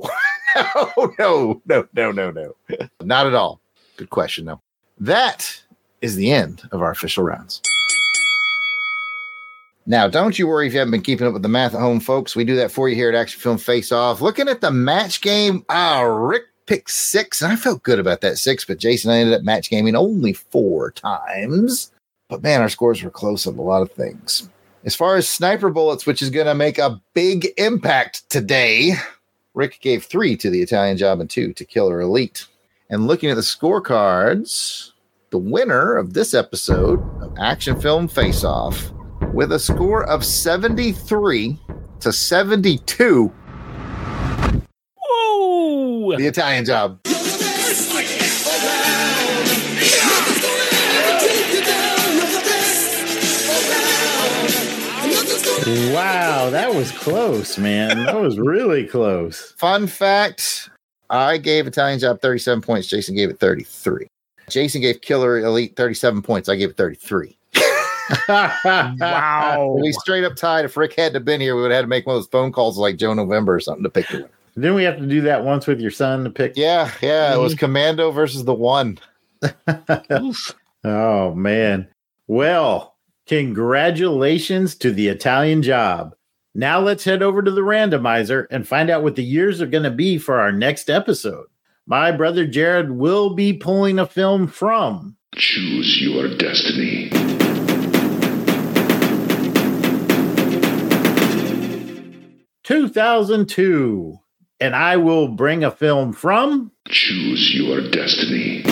no, no, no, no, no, no, not at all. Good question, though. That is the end of our official rounds. Now, don't you worry if you haven't been keeping up with the math at home, folks. We do that for you here at Action Film Face Off. Looking at the match game, ah, Rick picked six, and I felt good about that six, but Jason and I ended up match gaming only four times. But man, our scores were close on a lot of things. As far as sniper bullets, which is going to make a big impact today, Rick gave three to the Italian Job and two to Killer Elite. And looking at the scorecards, the winner of this episode of Action Film Face Off, with a score of seventy-three to seventy-two, Whoa! the Italian Job. Wow, that was close, man. That was really close. Fun fact, I gave Italian Job thirty-seven points. Jason gave it thirty-three. Jason gave Killer Elite thirty-seven points. I gave it thirty-three. Wow. We straight up tied. If Rick had to been here, we would have had to make one of those phone calls like Joe November or something to pick the winner. Didn't we have to do that once with your son to pick? Yeah, yeah. It was Commando versus the One. Oh, man. Well, congratulations to the Italian Job. Now let's head over to the randomizer and find out what the years are going to be for our next episode. My brother Jared will be pulling a film from Choose your destiny. two thousand two, and I will bring a film from Choose your destiny.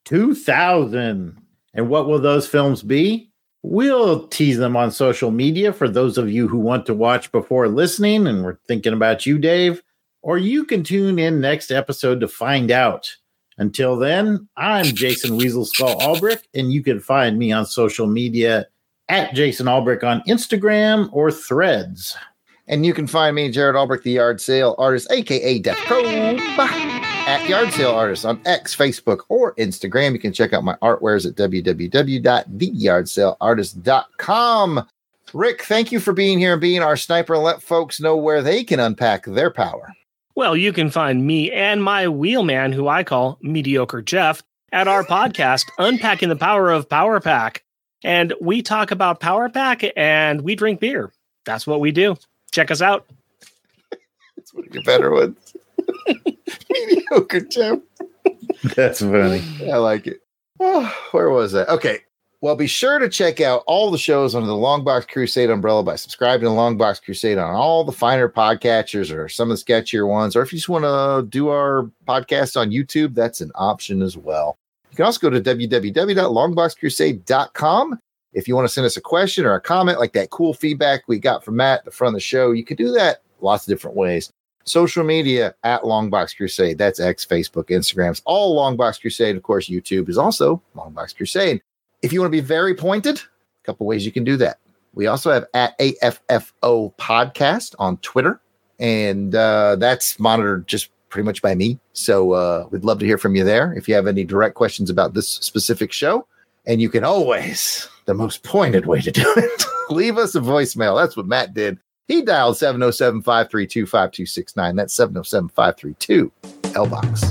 two thousand. And what will those films be? We'll tease them on social media for those of you who want to watch before listening, and we're thinking about you, Dave. Or you can tune in next episode to find out. Until then, I'm Jason Weasel Skull Albrecht, and you can find me on social media at Jason Albrecht on Instagram or Threads. And you can find me, Jared Albrecht, the Yard Sale Artist, a k a. Death Probe, at Yard Sale Artist on X, Facebook, or Instagram. You can check out my artwares at w w w dot the yard sale artist dot com. Rick, thank you for being here and being our sniper, and let folks know where they can unpack their power. Well, you can find me and my wheelman, who I call Mediocre Jeff, at our podcast, Unpacking the Power of Power Pack. And we talk about Power Pack and we drink beer. That's what we do. Check us out. That's one of your better ones. Mediocre Jeff. That's funny. I like it. Oh, where was that? Okay. Well, be sure to check out all the shows under the Longbox Crusade umbrella by subscribing to Longbox Crusade on all the finer podcatchers or some of the sketchier ones. Or if you just want to do our podcast on YouTube, that's an option as well. You can also go to w w w dot longbox crusade dot com. If you want to send us a question or a comment like that cool feedback we got from Matt at the front of the show, you can do that lots of different ways. Social media at Longbox Crusade. That's X, Facebook, Instagrams, all Longbox Crusade. Of course, YouTube is also Longbox Crusade. If you want to be very pointed, a couple ways you can do that. We also have at A F F O Podcast on Twitter, and uh, that's monitored just pretty much by me. So uh, we'd love to hear from you there if you have any direct questions about this specific show. And you can always, the most pointed way to do it, leave us a voicemail. That's what Matt did. He dialed seven oh seven, five three two, five two six nine. That's seven oh seven, five three two, L B O X.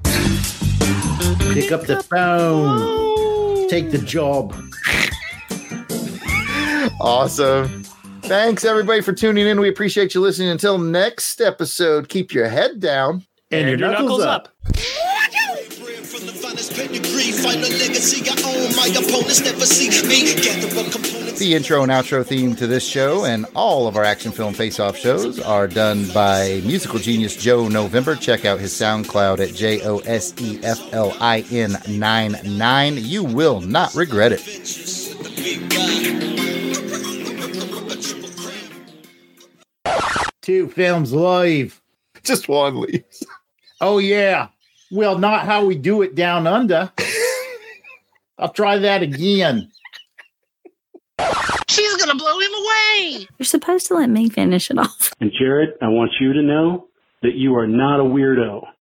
Pick up the phone. Take the job. Awesome. Thanks, everybody, for tuning in. We appreciate you listening. Until next episode, keep your head down and, and your, your knuckles, knuckles up. up. The intro and outro theme to this show and all of our Action Film Face-Off shows are done by musical genius Joe November. Check out his SoundCloud at J O S E F L I N nine nine. You will not regret it. Two films live. Just one leaves. Oh, yeah. Well, not how we do it down under. I'll try that again. She's going to blow him away. You're supposed to let me finish it off. And Jared, I want you to know that you are not a weirdo.